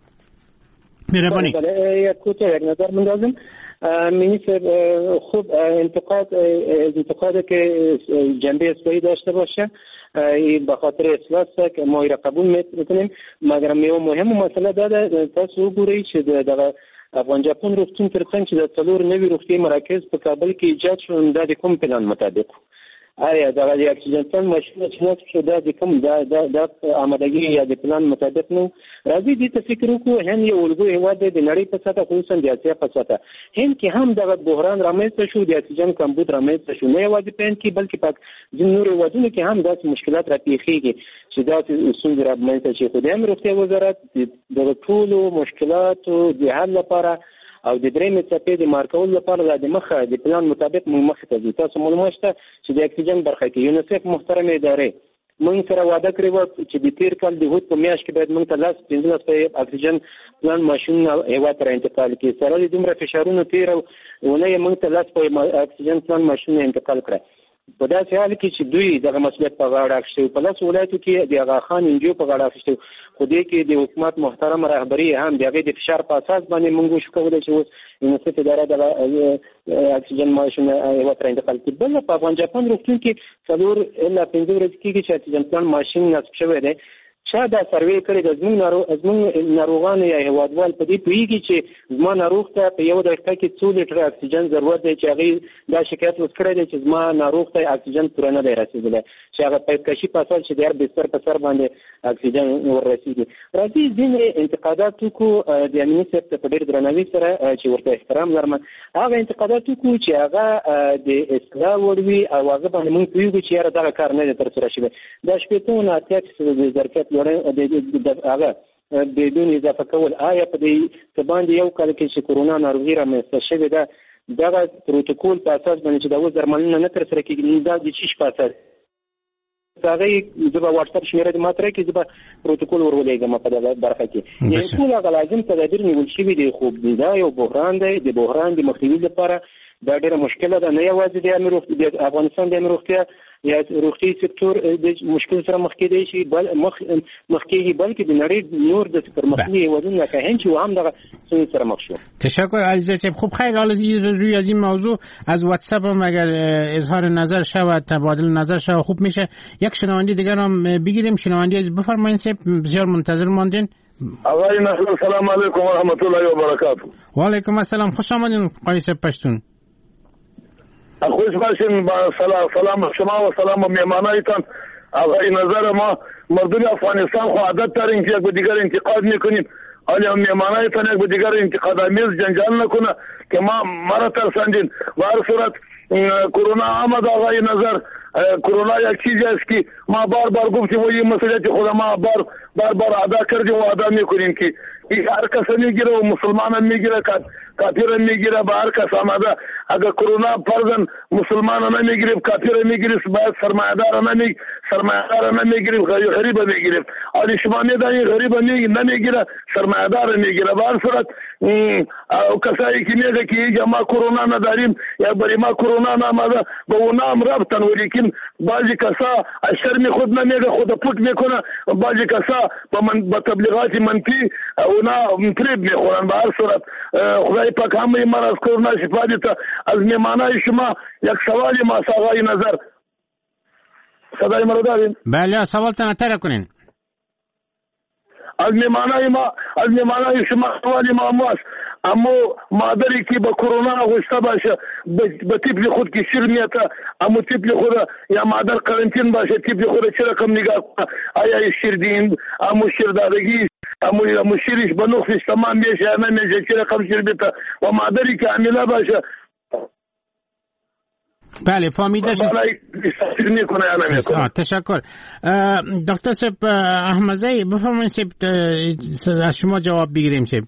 Speaker 12: مهربانی.
Speaker 13: یک کوتاه یک نظر مندازم. مینیستر خوب انتقاد انتقاد که جنبه اصلاحی داشته باشه به خاطر اصلاح است که ما را قبول میکنیم، مگر میو مهم مسئله داده تاسو وګورئ چې د افغان جاپان روغتون ترڅنګ چې د څلور نوي روغتي مراکز په کابل کې ایجاد شو د کوم پلان مطابق آیا دا د اکسیجن پلان ماشین چې نصب شو د کوم د د آمادګي یا د پلان مطابق نو راځي دې ته فکر وکړو. هند یو ولګو هیواد د نړۍ په سطح خصوصا د اسیا په سطح هند کې هم دغه بحران رامنځته شو، د اکسیجن کمبود رامنځته شو، نه یوازې په هند کې بلکې په ځینو نورو هیوادونو کې هم داسې مشکلات راپېښېږي چې داسې ستونزې رامنځته شي. خو د هم روغتیا وزارت د ټولو مشکلاتو د حل لپاره او د درېمې څپې د مارکول لپاره د مخه د پلان مطابق موږ مخې ته ځو. تاسو معلومات شته چې د اکسیجن برخه کې یونیسف محترمه ادارې موږ سره وعده کړې وه چې د تېر کال د هود په میاشت کې باید موږ ته لس پنځلس اکسیجن پلان ماشینونه هېواد ته انتقال کړي. سره د دومره فشارونو تېره اونۍ یې موږ ته لس اکسیجن پلان ماشینونه انتقال کړه. په داسې حال کې چې دوی دغه مسؤلیت په غاړه اخیستی په لسو ولایتو کې د اغا خان انجیو په غاړه اخیستی، خو دې کې د حکومت محترم رهبري هم د هغې د فشار په اساس باندې موږ وشو کولی چې اوس یونیسف اداره دغه اکسیجن ماشینونه هېواد ته انتقال کړي. بل په افغان جاپان روغتون کې څلور الا پنځه ورځې کېږي چې اکسیجن پلان ماشین نصب شوی دی. چا دا سروې کړی د زموږ ناروغانو یا هېوادوال په دې پوهېږي چې زما ناروغ ته په یوه دقیقه کې څو لیټره اکسیجن ضرورت دی، چې هغې دا شکایت اوس کړی دی چې زما ناروغ ته اکسیجن پوره نه دی رسېدلی، چې هغه پیپ کشي په اساس چې د هر بستر په سر باندې اکسیجن وررسېږي. راځي ځینې انتقادات وکړو د امیني صاحب ته په ډېر درناوي سره چې ورته احترام لرم، هغه انتقادات وکړو چې هغه د اصلاح وړ وي او هغه باندې موږ پوهېږو چې یاره دغه کار نه دی ترسره شوی. دا شپېته نه اتیا فیصده د ظرفیت هغه بدون اضافه کول آیا په دې څه باندې یو کال کې چې کورونا ناروغي رامنځته شوې ده دغه پروتوکول په اساس باندې چې د اوس درملنه نه ترسره کېږي دا د چی په اساس هغه د واتساپ شمیره د ماتره کې د پروتوکول ورولېږم په دغه برخه کې یو ټول هغه لازم تدابیر نیول شوي دي. خو دا یو بحران دی، د بحران د مخنیوي لپاره دا ډېره مشکله ده، نه یوازې د افغانستان د روغتیا یا روغتي سکتور د مشکل سره مخ کېدی شي بل مخ مخ کېږي بلکې د نړۍ نور د پرمختللي هېوادونو لکه هند چې هم دغه ستونزې سره مخ شو.
Speaker 12: تشکر عزیز صاحب. خوب خیر، حالا روی از این موضوع از واتساپ هم اگر اظهار نظر شود تبادل نظر شود خوب میشه. یک شنونده دیگر هم بگیریم. شنونده بفرمایید صاحب، بسیار منتظر ماندین.
Speaker 18: آقای نصر سلام علیکم و رحمت الله و برکاته.
Speaker 12: و علیکم السلام، خوش آمدین قاری صاحب پشتون.
Speaker 18: خوش باشین، با سلام سلام شما و سلام میهمانایتان. آقای نظر ما مردم افغانستان خو عادت داریم که یک به دیگر انتقاد میکنیم، ولی میهمانایتان یک به دیگر انتقاد آمیز جنجال نکنه که ما مرا ترساندین. و هر صورت کرونا آمد آقای نظر، کرونا یک چیزی است که ما بار بار گفتیم و این مسئولیت خود ما بار بار بار ادا کردیم و ادا میکنیم که هر کس میگیره و مسلمان میگیره کافر میگیره با هر کس آمده. اگر کرونا فرضاً مسلمان نمیگیره کافر میگیره باید سرمایه‌دار نمی سرمایه‌دار نمیگیره غریب میگیره. ولی شما میدونید غریب نمیگیره سرمایه‌دار میگیره. به هر صورت کسایی که میگه که ما کرونا نداریم یا برای ما کرونا نامده به اون نام رفتن، ولیکن بعضی کسا شرم خود نمیگه خود پوت میکنه، بعضی کسا با من با تبلیغات منفی اونا فریب میخورن. به هر صورت خدای پاک همه ما از کرونا شفا دیتا. از میمانای شما یک سوالی ما آقای نظر صدای مرا دارین؟
Speaker 12: بله سوالتان اتره کنین.
Speaker 18: از میمانای ما از میمانای شما سوالی ما ماست، اما مادری که با کرونا غشته باشه به طفل خود که شیر میته، اما طفل خود یا مادر قرنطین باشه طفل خود چه رقم نگاه کنه، آیا شیر دین اما شیر دادگی اما اما شیرش به نقصش تمام میشه یا نمیشه، چه رقم شیر بیته. و مادری که حامله باشه
Speaker 12: بله فهمیده شد. تشکر. دکتر صاحب احمدزی بفرمایید صاحب از شما جواب بگیریم صاحب.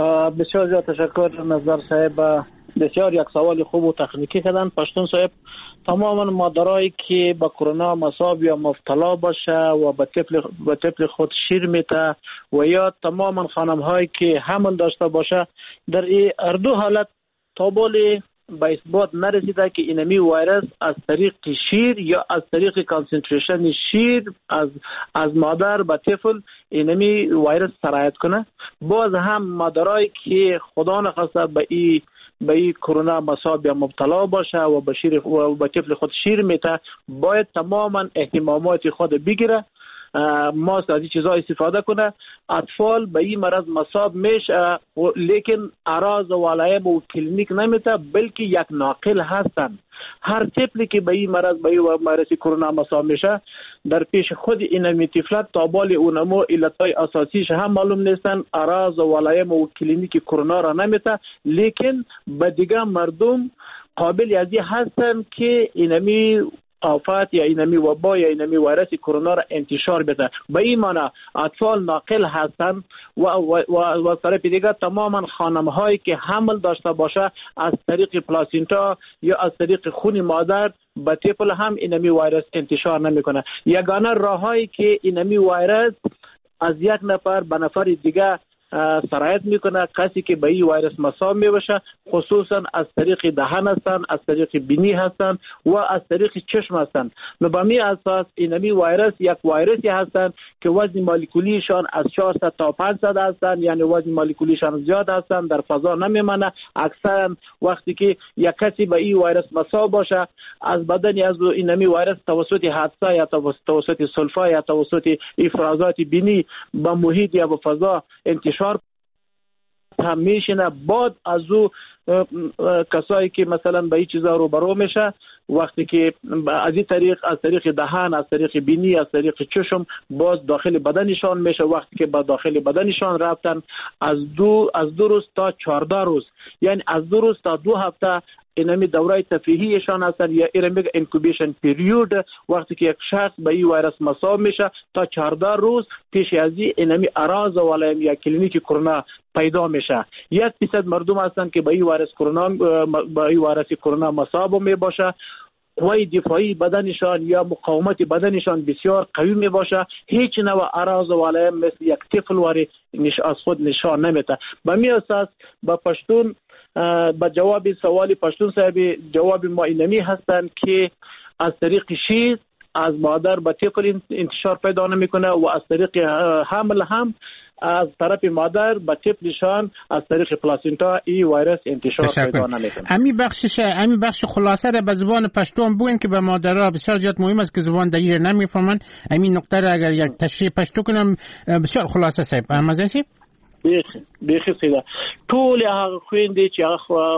Speaker 14: بسیار زیاد تشکر نظر صاحب، بسیار یک سوال خوب و تکنیکی کردن. پشتون صاحب تماما مادرایی که با کرونا مصاب یا مبتلا باشه و به طفل به طفل خود شیر میته و یا تماما خانم هایی که حمل داشته باشه، در این هر دو حالت تابال به اثبات نرسیده که اینمی ویروس از طریق شیر یا از طریق کانسنتریشن شیر از از مادر به طفل اینمی ویروس سرایت کنه. باز هم مادرایی که خدا نخواسته به این به این کرونا مصاب یا مبتلا باشه و به شیر و به طفل خود شیر میته، باید تماما اهتمامات خود بگیره، ماسک از این چیزا استفاده کنه. اطفال به این مرض مصاب میشه لیکن اعراض و علائم و کلینیک نمیته، بلکه یک ناقل هستن. هر طفلی که به این مرض به این مرض کرونا مصاب میشه، در پیش خود این طفلت تابال اونمو علتهای اساسیش هم معلوم نیستن، اعراض و علائم و کلینیک کرونا را نمیته، لیکن به دیگه مردم قابل از این هستن که اینمی آفات یا اینمی وبا یا اینمی ویروس کرونا را انتشار بده. به این معنی اطفال ناقل هستند و و و طرف دیگه تماما خانم هایی که حمل داشته باشه از طریق پلاسینتا یا از طریق خون مادر به طفل هم اینمی ویروس انتشار نمیکنه. یگانه راهایی که اینمی ویروس از یک نفر به نفر دیگه سرایت میکنه، کسی که به این ویروس مصاب میشه خصوصا از طریق دهان هستن، از طریق بینی هستن و از طریق چشم هستن. به همین اساس اینمی ویروس یک ویروسی هستن که وزن مولکولیشان از چهارصد تا پانصد هستن، یعنی وزن مولکولیشان زیاد هستن، در فضا نمیمانه. اکثرا وقتی که یک کسی به این ویروس مصاب باشه، از بدن از اینمی ویروس توسط حادثه یا توسط سلفا یا توسط افرازات بینی به محیط یا به فضا انتشار هم میشینه. بعد از او کسایی که مثلا به این چیزا رو برو میشه، وقتی که از این طریق از طریق دهان، از طریق بینی، از طریق چشم باز داخل بدنشان میشه. وقتی که با داخل بدنشان رفتن از دو از دو روز تا چهارده روز، یعنی از دو روز تا دو هفته اینمی دوره تفریحیشان هستن یا ایرمیگ انکوبیشن پیریود. وقتی که یک شخص به این ویروس مصاب میشه تا چهارده روز پیش از اینمی اعراض و علائم یا کلینیک کرونا پیدا میشه. یک درصد مردم هستن که به این ویروس کرونا به این ویروس کرونا مصاب می باشه، قوای دفاعی بدنشان یا مقاومت بدنشان بسیار قوی می باشه، هیچ نوع اعراض و علائم مثل یک طفل واری نش از خود نشان نمیده. به می اساس با پشتون با جواب سوال پشتون صاحب جواب ما اینمی هستن که از طریق شیر از مادر به طفل انتشار پیدا نمیکنه و از طریق حمل هم از طرف مادر به طفلشان از طریق پلاسینتا این ویروس انتشار پیدا نمیکنه.
Speaker 12: امی بخشش امی بخش خلاصه را به زبان پشتون بگوین که به مادرها بسیار زیاد مهم است که زبان دیگر نمیفهمن. امی نقطه را اگر یک تشریح پشتو کنم بسیار خلاصه صاحب امازسی
Speaker 14: بیخی بیخی سیده طول هغه خويندې چې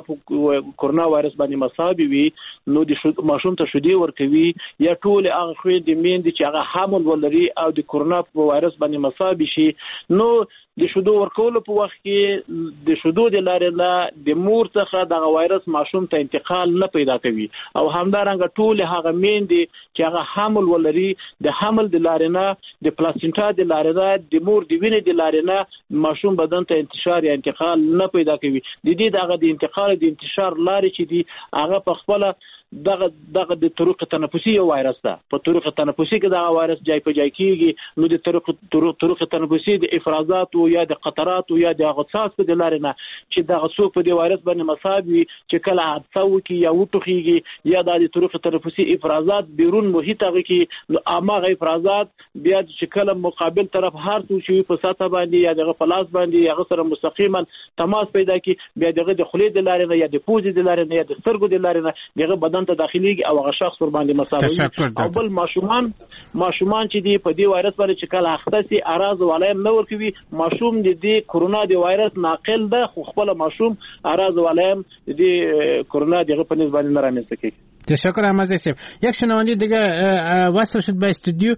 Speaker 14: هغه کرونا وایرس باندې مصابي وي نو د ماشوم ته شودي ورکوي یا ټول هغه خويندې میندې چې هغه حمل ولري او د کرونا وایرس باندې مصابي شي نو د شودو ورکولو په وخت کې د شودو د لارې نه د مور څخه د وایرس ماشوم ته انتقال نه پیدا کوي او همدارنګه ټول هغه میندې چې هغه حمل ولري د حمل د لارې نه د پلاسینټا د لارې نه د مور د وینې د لارې نه ماشوم بدن ته انتشار یا انتقال نه پیدا کوي. د دې دغه د انتقال د انتشار لارې چې دي هغه په خپل دغه دغه د طرق تنفسي وایرس ده. په طرق تنفسي کې دا وایرس جای په جای کېږي نو د طرق طرق تنفسي د افرازات او یا د قطرات او یا د غصاص په د لارې نه چې دغه څوک په د وایرس باندې مصاب وي چې کله حادثه وکړي یا وټوخیږي یا د طرق تنفسي افرازات بیرون محیط هغه کې نو هغه افرازات بیا چې کله مقابل طرف هر څه شي په سطح باندې یا دغه پلاس باندې هغه سره مستقیما تماس پیدا کی بیا دغه د خولې د لارې نه یا د پوزې د لارې نه یا د سترګو د لارې نه دغه بدن ته داخليږي او هغه شخص ور باندې مصاب او بل ماشومان ماشومان چې دی په دې وایرس باندې چې کله اخته سي اراز ولایم نه ورکوي ماشوم د دې کرونا د وایرس ناقل ده خو خپل ماشوم اراز ولایم د دې کرونا دغه په نسبت باندې رامنځته کوي.
Speaker 12: تشکر احمد صاحب. یک شنونده دیگه وصل شد به استودیو.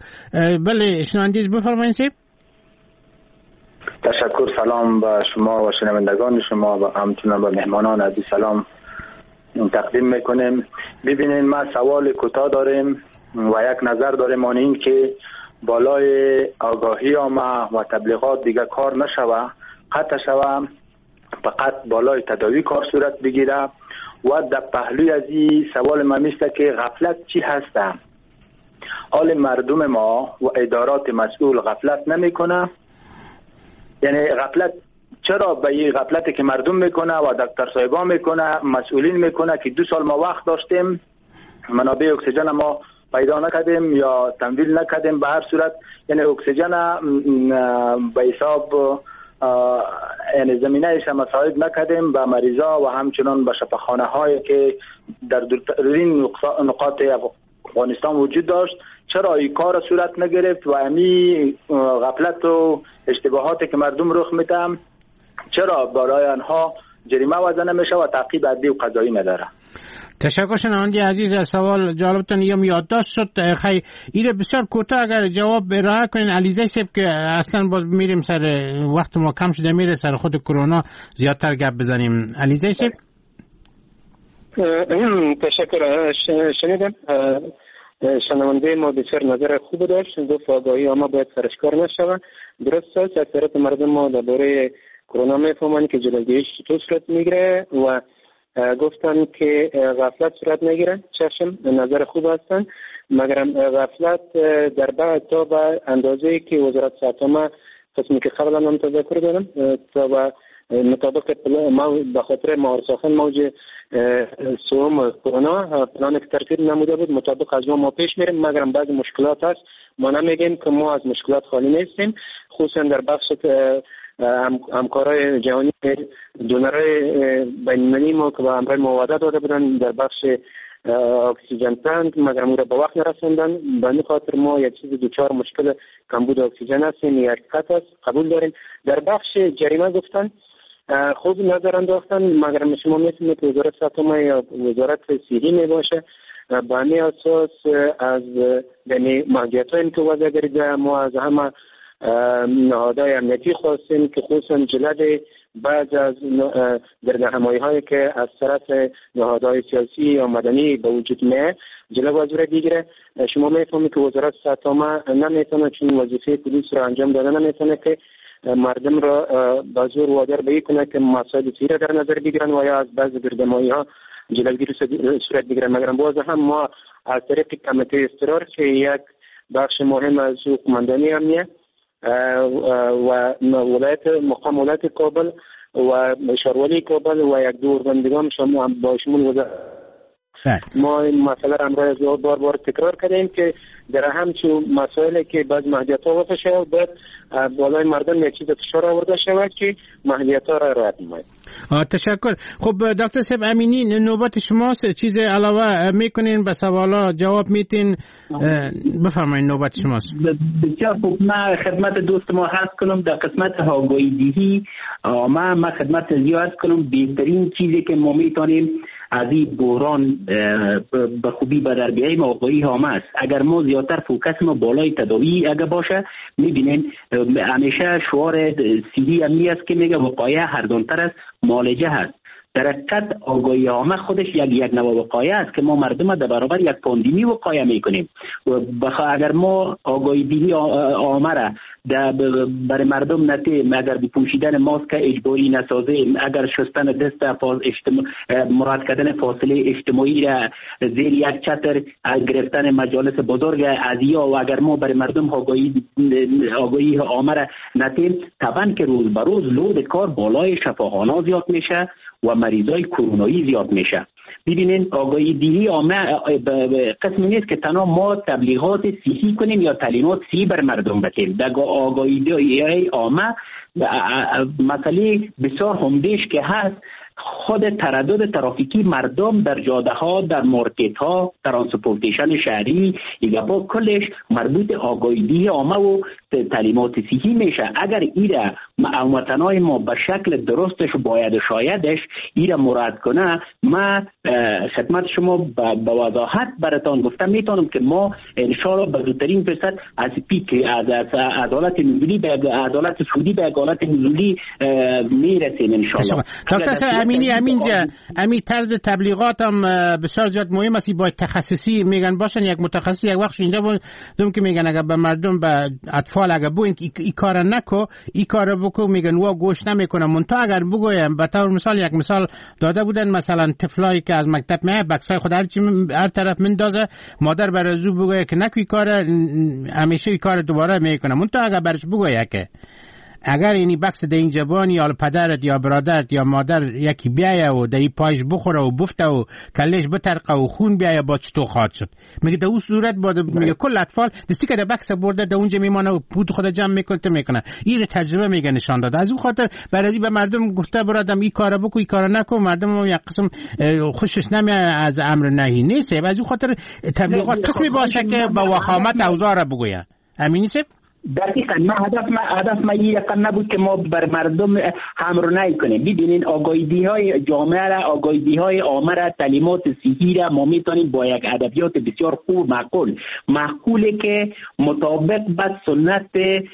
Speaker 12: بله شنونده بفرمایید صاحب.
Speaker 19: تشکر. سلام به شما و شنوندگان شما و همچنین به مهمانان عزیز سلام تقدیم میکنیم. ببینید ما سوال کوتاه داریم و یک نظر داریم آن این که بالای آگاهی ما و تبلیغات دیگه کار نشوه قطع شوه فقط بالای تداوی کار صورت بگیره و در پهلوی از این سوال ما میشه که غفلت چی هسته؟ حال مردم ما و ادارات مسئول غفلت نمیکنه؟ یعنی غفلت چرا به این غفلتی که مردم میکنه و دکتر صاحبان میکنه، مسئولین میکنه که دو سال ما وقت داشتیم منابع اکسیژن ما پیدا نکردیم یا تمویل نکردیم، به هر صورت یعنی اکسیژن به حساب یعنی زمینه‌اش مساعد نکردیم به مریضا و همچنان به شفاخانه هایی که در دورترین نقاط افغانستان وجود داشت. چرا این کار صورت نگرفت و امی غفلت و اشتباهاتی که مردم رخ میدن چرا برای آنها جریمه وضع نمیشه و تعقیب عدلی و قضایی نداره؟
Speaker 12: تشکر شنوندی عزیز. از سوال جالبتون یه یادداشت شد. خیلی ایره بسیار کوتاه اگر جواب ارائه کنین علیزه سیب که اصلا باز میریم سر وقت ما کم شده میره سر خود کرونا زیادتر گپ بزنیم. علیزه سیب
Speaker 13: تشکر. شنیدم شنونده ما بسیار نظر خوب داشت، گفت آگاهی اما باید سرشکار نشود. درست است، اکثریت مردم ما درباره کرونا میفهمند که جلوگیریش چطور صورت میگیره و گفتن که غفلت صورت نگیره. چشم نظر خوب هستن، مگر غفلت در بعد تا به اندازه که وزارت صحت ما قسمی که قبلا هم تذکر دادم تا به مطابق به خاطر مهار ساختن موج سوم کرونا پلان که ترتیب نموده بود مطابق از ما پیش میریم، مگر بعضی مشکلات هست. ما نمیگیم که ما از مشکلات خالی نیستیم، خصوصا در بخش همکارای جهانی دونرهای بین‌المللی ما که به همراه موعده داده بودن در بخش اکسیژن پلنت، مگر ما را به وقت نرسوندن. به این خاطر ما یک چیز دوچار مشکل کمبود اکسیژن هستیم، یک حقیقت است، قبول داریم. در بخش جریمه گفتن خوب نظر انداختن، مگر شما میتونید که وزارت صحت ما یا وزارت صحی می باشه با همین اساس از یعنی محدودیت‌هایی که وضع گرفته ما از همه نهادهای امنیتی خواستیم که خصوصا جلد بعض از گردهمایی هایی که از طرف نهادهای سیاسی یا مدنی به وجود میاد جلد وزیر دیگره. شما میفهمید که وزارت صحت ما نمیتونه چون وظیفه پلیس را انجام داده نمیتونه که مردم را به زور وادار به کنه که مسائل صحی را در نظر بگیرن و یا از بعض گردهمایی ها جلوگیری صورت بگیرن. مگر باز هم ما از طریق کمیته اضطرار که یک بخش مهم از حکومتدانی امنیت و ولایت مقام ولایت کابل و شاروالی کابل و یک دور بندگان شما با شمول وزارت ما این مسئله را امروز بار بار تکرار کردیم که در همچون مسائلی که بعض محدودیت‌ها وضع شود باید بالای مردم یک چیز فشار آورده شود که محدودیت‌ها را رعایت نماید.
Speaker 12: تشکر. خب دکتر صاحب امینی نوبت شماست، چیز علاوه میکنین به سوالا جواب میتین؟ بفرمایید نوبت شماست.
Speaker 15: بسیار خوب. من خدمت دوست ما هست کنم در قسمت آگاهی دهی ما ما خدمت زیاد کنم. بهترین چیزی که ما میتونیم از این بحران به خوبی به در بیاییم آگاهی عامه است. اگر ما زیادتر فوکس ما بالای تداوی اگه باشه میبینین همیشه شعار صحی امنی است که میگه وقایع ارزان‌تر از معالجه هست. در حقیقت آگاهی عامه خودش یک یک نوع وقایع است که ما مردم در برابر یک پاندمی وقایع میکنیم. و اگر ما آگاهی دهی عامه را برای مردم نتیم، اگر بپوشیدن ماسک اجباری نسازیم، اگر شستن دست اجتماع... مراد کردن فاصله اجتماعی را زیر یک چتر گرفتن مجالس بزرگ ازیا و اگر ما برای مردم آگاهی آگاهی عامه را نتیم، طبعا که روز به روز لود کار بالای شفاخانه زیاد میشه و مریضای کرونایی زیاد میشه. ببینین آگاهی دهی عامه قسمی نیست که تنها ما تبلیغات صحی کنیم یا تعلیمات صحی بر مردم بدیم. در آگاهی دهی عامه مسئله بسیار همدیش که هست خود تردد ترافیکی مردم در جاده ها، در مارکت ها، ترانسپورتیشن شهری، ایگاپا کلش مربوط آگاهی دهی عامه و تعلیمات صحی میشه. اگر ایره هموطنای ما به شکل درستش و باید شایدش ایره مراد کنه، ما خدمت شما به وضاحت براتان گفتم میتونم که ما انشاءالله به زودترین فرصت از پیک از عدالت نزولی به عدالت سعودی به عدالت نزولی میرسیم انشاءالله.
Speaker 12: دکتر امینی امینجا امی طرز تبلیغات هم بسیار زیاد مهم است. باید تخصصی میگن باشن، یک متخصص یک وقت اینجا بودم که میگن اگر به مردم به اطفال اطفال اگر بو این ای کار نکو ای کار بکو میگن وا گوش نمیکنه. منتها اگر بگویم به طور مثال یک مثال داده بودن مثلا طفلایی که از مکتب میاد بکسای خود هر چی هر طرف مندازه مادر برای زو بگویه که نکو ای کار همیشه ای کار دوباره میکنه. منتها اگر برش بگویه که اگر اینی بکس در این جبان یا پدرت یا برادرت یا مادر یکی بیایه و در این پایش بخوره و بفته و کلش بترقه و خون بیایه با چطور خواهد شد. میگه در اون صورت باید میگه کل اطفال دستی که در بکس برده در اونجا میمانه و پود خود جمع میکنه میکنه. این تجربه میگه نشان داده. از اون خاطر برای به مردم گفته برادم این کارا بکو این کارا نکو. مردم یک قسم خوشش نمیاد از امر نهی نیست. از اون خاطر تبلیغات قسمی باشه که با وخامت اوضاع را بگوین. همین نیست؟
Speaker 15: دقیقاً ما هدف ما هدف ما یقین نبود که ما بر مردم همراه کنیم. ببینین آگاهی های جامعه را، آگاهی های عامه را، تعلیمات صحیح را ما میتونیم با یک ادبیات بسیار خوب معقول معقوله که مطابق با سنت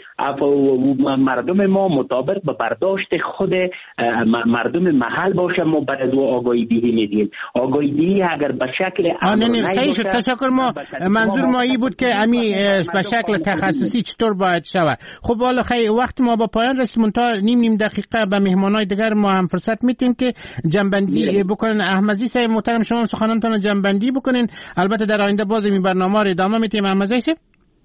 Speaker 15: مردم ما، مطابق با برداشت خود مردم محل باشه. ما بعد از آگاهی دهی میدیم. آگاهی دهی اگر به شکل
Speaker 12: نه نه صحیح شد. تشکر. ما منظور ما این بود که امی به شکل تخصصی چطور باید شود. خب والا خیلی وقت ما با پایان رسید. منتها نیم نیم دقیقه به مهمانای دیگر ما هم فرصت میتیم که جنبندی بکنن. احمدی صاحب محترم شما سخنانتون جنبندی بکنین. البته در آینده باز این برنامه رو ادامه میتیم. احمدی صاحب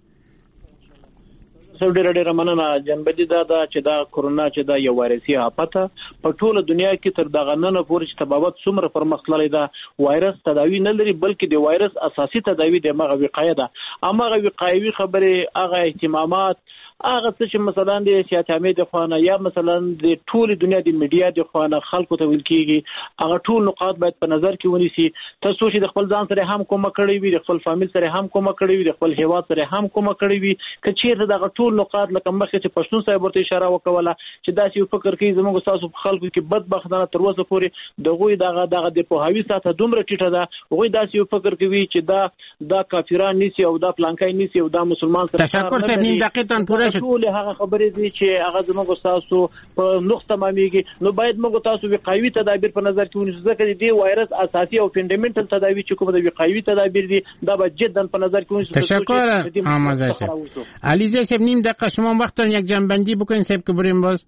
Speaker 14: سو ډېر ډېر مننه. جنبدي دا دا چې دا کورونا چې دا یو وایرسي آفت په ټوله دنیا کې تر دغه نن پورې چې تبابت څومره پرمختللی دا وایرس تداوی نه لري، بلکې د وایرس اساسي تداوی د مغه وقایه ده. امغه وقایوي خبره هغه اهتمامات هغه څه چې مثلا د سیاست عامه د خوانه یا مثلا د ټول دنیا د میډیا د خوانه خلکو ته ویل کیږي، هغه ټول نقاط باید په نظر کې ونیسي. تاسو چې د خپل ځان سره هم کومه کړی وي، د خپل فامیل سره هم کومه کړی وي، د خپل هیواد سره هم کومه کړی وي، که چیرته دغه ټول نقاط لکه مخکې چې پښتون صاحب ورته اشاره وکوله چې داسې یو فکر کوي زموږ تاسو په خلکو کې بدبختانه تر اوسه پورې دغه دغه دغه د پوهاوی ساته دومره ټیټه ده، هغه داسې یو فکر کوي چې دا دا کافران نیسی او دا پلانکای نیسی او دا مسلمان سره.
Speaker 12: تشکر صاحب. نیم دقیقه تان پوره شد.
Speaker 14: ټول هغه خبرې دي چې هغه زموږ تاسو په نقطه ماميږي. نو باید موږ تاسو وقایوي تدابیر په نظر کې ونیسو، ځکه د دې وایرس اساسي او فندامنټل تدابیر چې کوم د وقایوي تدابیر دي دا به جدا په نظر کې ونیسو.
Speaker 12: تشکر آمازه صاحب. علیزه صاحب نیم دقیقه شما وقت دارین یک جنبندی بکنین صاحب که بریم باز.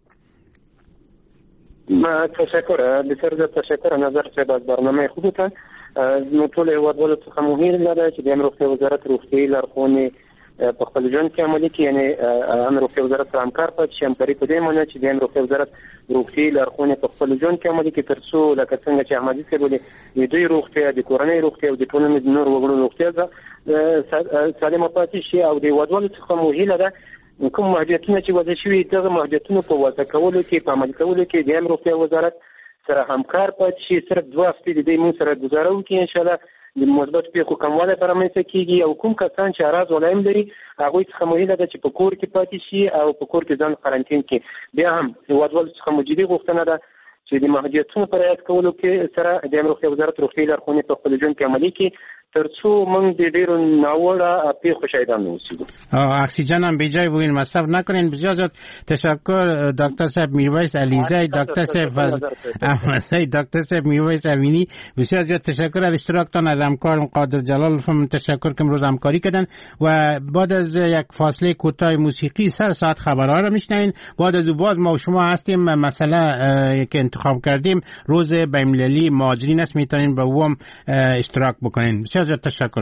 Speaker 13: تشکر. بسیار زیاد تشکر نظر صاحب از برنامه خوبتان. نو ټول هیوادوالو څخه مهم ده چې د امریکا وزارت روغتیايي لارښوونې په خپل ژوند کې عملي کړي. یعنی امریکا وزارت سره همکار پاتې شي. همکاري په دې معنی چې د امریکا وزارت روغتیايي لارښوونې په خپل ژوند کې عملي کړي، تر څو لکه څنګه چې احمدي صاحب ویلي د دوی روغتیا، د کورنۍ روغتیا او د ټولنې د نورو وګړو روغتیا سالمه پاتې شي. او د هیوادوالو څخه مهمه ده کوم محدودیتونه چې وضع شوي دغه محدودیتونه په وضع کولو کې، په عملي کولو کې د امریکا وزارت سره همکار پاتې شي. صرف دوه هفتې د دې موږ سره ګزاره وکړي انشاءالله د مثبت پیښو کموالی به رامنځته کېږي. او کوم کسان چې اعراض ولایم لري هغوی څخه مهمه ده چې په کور کې پاتې شي او په کور کې ځان قرنطین کړي. بیا هم هیوادوالو څخه مجدي غوښتنه ده چې د محدودیتونو په رعایت کولو کې سره د امریکا وزارت روغتیايي لارښوونې په خپل ژوند کې عملي کړي، تر څو موږ د ډېرو ناوړه پیښو شاهدان اوسو.
Speaker 12: اکسیژن هم به جای بگین مصرف نکنین. بسیار زیاد تشکر دکتر صاحب میرویس علیزی، دکتر صاحب احمدی، دکتر صاحب میرویس امینی. بسیار زیاد تشکر از اشتراکتان. از همکارم قادر جلال هم تشکر که امروز همکاری کردن. و بعد از یک فاصله کوتاه موسیقی سر ساعت خبرها را میشنوین. بعد از باز ما و شما هستیم. مسئله که انتخاب کردیم روز بین‌المللی مهاجرین است، میتونین به اون اشتراک بکنین. بسیار زیاد تشکر.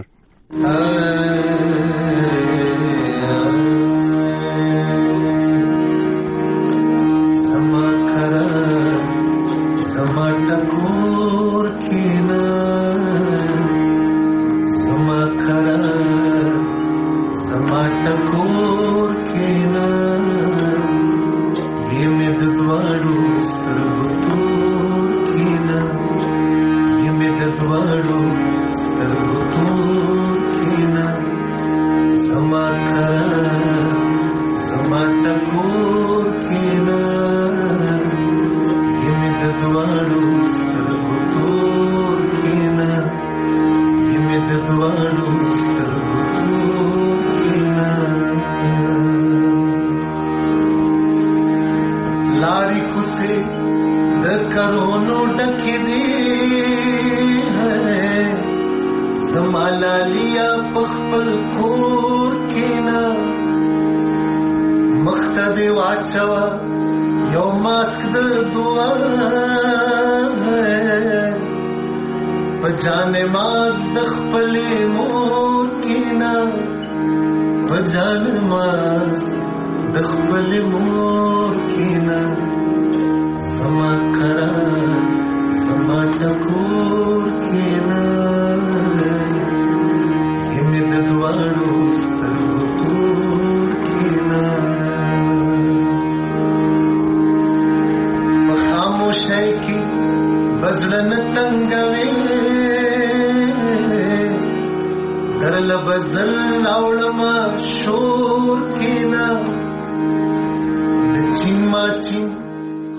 Speaker 20: مخته دی واچوا یو ماسک د دعا په جان ماز د خپلې مور کینا په جان ماز د خپلې مور کینا سما کرا سما ټکور کینا همې د دواړو سترګو تور کینا په خاموشۍ کې بزلن تنگوي درل بزل اوړما شور کینا